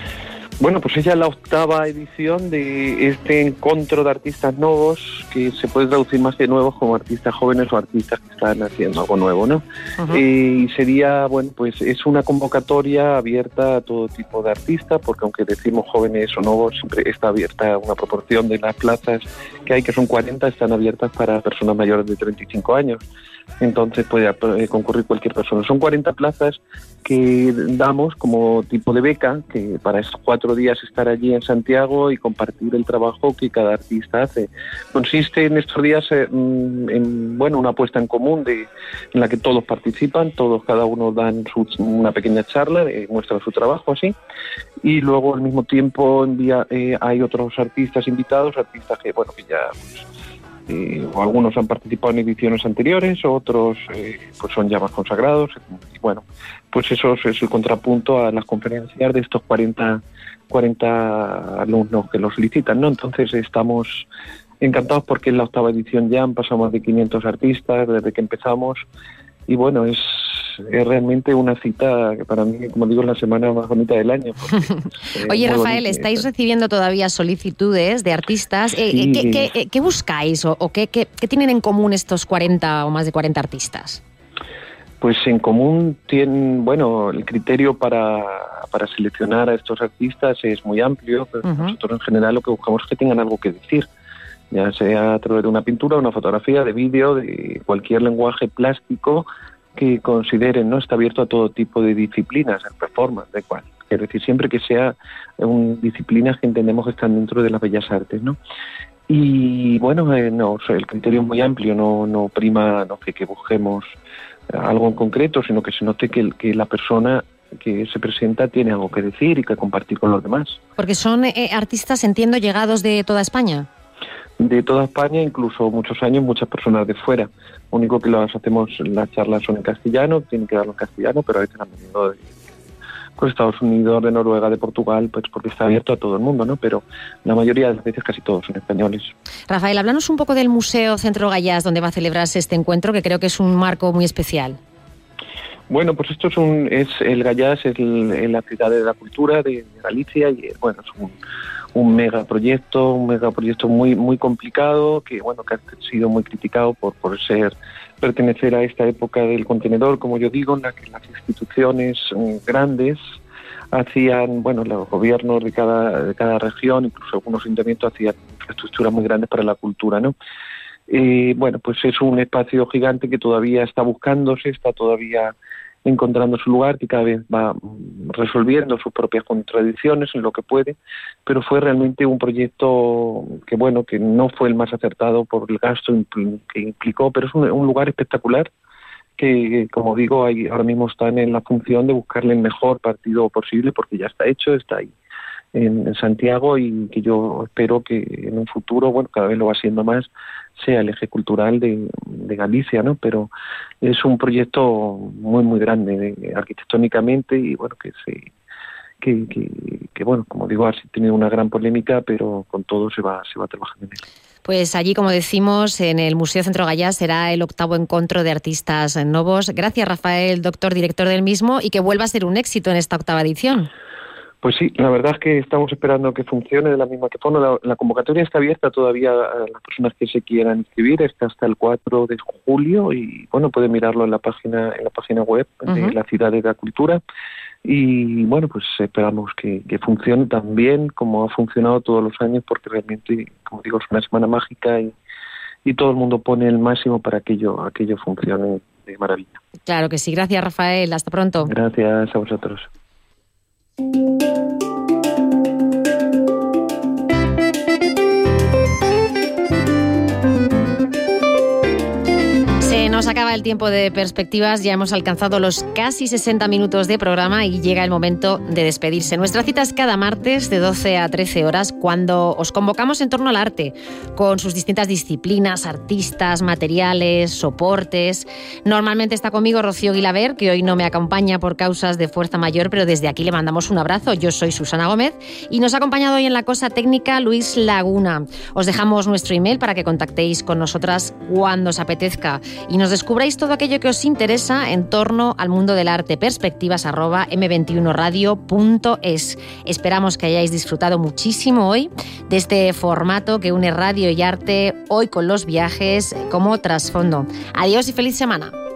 Bueno, pues ella es la octava edición de este encuentro de artistas nuevos, que se puede traducir más que nuevos como artistas jóvenes o artistas que están haciendo algo nuevo, ¿no? Ajá. Eh, y sería, bueno, pues es una convocatoria abierta a todo tipo de artistas, porque aunque decimos jóvenes o nuevos, siempre está abierta una proporción de las plazas que hay, que son cuarenta, están abiertas para personas mayores de treinta y cinco años. Entonces puede eh, concurrir cualquier persona. Son cuarenta plazas que damos como tipo de beca, que para esos cuatro días estar allí en Santiago y compartir el trabajo que cada artista hace. Consiste en estos días eh, en bueno una puesta en común de, en la que todos participan, todos cada uno dan su, una pequeña charla, eh, muestran su trabajo así, y luego al mismo tiempo envía, eh, hay otros artistas invitados, artistas que bueno que ya pues, Eh, o algunos han participado en ediciones anteriores, otros eh, pues son ya más consagrados. Y bueno, pues eso es el contrapunto a las conferencias de estos cuarenta, cuarenta alumnos que lo solicitan, ¿no? Entonces estamos encantados porque en la octava edición ya han pasado más de quinientos artistas desde que empezamos, y bueno, es, es realmente una cita que para mí, como digo, es la semana más bonita del año. Porque, eh, Oye, muy Rafael, bonita. estáis recibiendo todavía solicitudes de artistas. Eh, Sí. ¿qué, qué, qué buscáis o, o qué, qué, qué tienen en común estos cuarenta o más de cuarenta artistas? Pues en común tienen, bueno, el criterio para, para seleccionar a estos artistas es muy amplio, pero Ujú. nosotros en general lo que buscamos es que tengan algo que decir, ya sea a través de una pintura, una fotografía, de vídeo, de cualquier lenguaje plástico que consideren, ¿no? Está abierto a todo tipo de disciplinas, el performance, de cual. Es decir, siempre que sea un, disciplinas que entendemos que están dentro de las bellas artes, ¿no? Y bueno, eh, no, o sea, el criterio es muy amplio, no, no prima no que, que busquemos algo en concreto, sino que se note que, el- que la persona que se presenta tiene algo que decir y que compartir con los demás. Porque son eh, artistas, entiendo, llegados de toda España. De toda España, incluso muchos años, muchas personas de fuera. Lo único que las hacemos, las charlas son en castellano, tienen que darlo en castellano, pero a veces han venido de pues, Estados Unidos, de Noruega, de Portugal, pues porque está abierto a todo el mundo, ¿no? Pero la mayoría de las veces casi todos son españoles. Rafael, háblanos un poco del Museo Centro Gallás, donde va a celebrarse este encuentro, que creo que es un marco muy especial. Bueno, pues esto es un es el Gallás, es el- en la ciudad de la cultura de, de Galicia, y eh, bueno, es un, un megaproyecto, un megaproyecto muy muy complicado, que bueno, que ha sido muy criticado por, por ser pertenecer a esta época del contenedor, como yo digo, en la que las instituciones mm, grandes hacían, bueno, los gobiernos de cada, de cada región, incluso algunos ayuntamientos hacían infraestructuras muy grandes para la cultura, ¿no? Eh, bueno, pues es un espacio gigante que todavía está buscándose, está todavía encontrando su lugar, que cada vez va mm, resolviendo sus propias contradicciones en lo que puede, pero fue realmente un proyecto que, bueno, que no fue el más acertado por el gasto impl- que implicó, pero es un, un lugar espectacular que, como digo, hay, ahora mismo están en la función de buscarle el mejor partido posible, porque ya está hecho, está ahí en, en Santiago, y que yo espero que en un futuro, bueno, cada vez lo va siendo más, sea el eje cultural de, de Galicia, ¿no? Pero es un proyecto muy, muy grande eh, arquitectónicamente, y bueno, que se que, que, que bueno, como digo, ha tenido una gran polémica, pero con todo se va, se va trabajando en él. Pues allí, como decimos, en el Museo Centro Gallás será el octavo encuentro de artistas novos. Gracias, Rafael, doctor, director del mismo, y que vuelva a ser un éxito en esta octava edición. Pues sí, la verdad es que estamos esperando que funcione de la misma que forma. La, la convocatoria está abierta todavía a las personas que se quieran inscribir, está hasta el cuatro de julio, y bueno, pueden mirarlo en la página en la página web de Ujú. la Ciudad de la Cultura. Y bueno, pues esperamos que, que funcione tan bien como ha funcionado todos los años, porque realmente, como digo, es una semana mágica, y, y todo el mundo pone el máximo para que aquello, aquello funcione de maravilla. Claro que sí. Gracias, Rafael. Hasta pronto. Gracias a vosotros. nos acaba el tiempo de Perspectivas, ya hemos alcanzado los casi sesenta minutos de programa y llega el momento de despedirse. Nuestra cita es cada martes de doce a trece horas, cuando os convocamos en torno al arte, con sus distintas disciplinas, artistas, materiales, soportes. Normalmente está conmigo Rocío Guilaber, que hoy no me acompaña por causas de fuerza mayor, pero desde aquí le mandamos un abrazo. Yo soy Susana Gómez y nos ha acompañado hoy en la cosa técnica Luis Laguna. Os dejamos nuestro email para que contactéis con nosotras cuando os apetezca y nos descubráis todo aquello que os interesa en torno al mundo del arte. Perspectivas arroba eme veintiuno radio punto es. Esperamos que hayáis disfrutado muchísimo hoy de este formato que une radio y arte, hoy con los viajes como trasfondo. Adiós y feliz semana.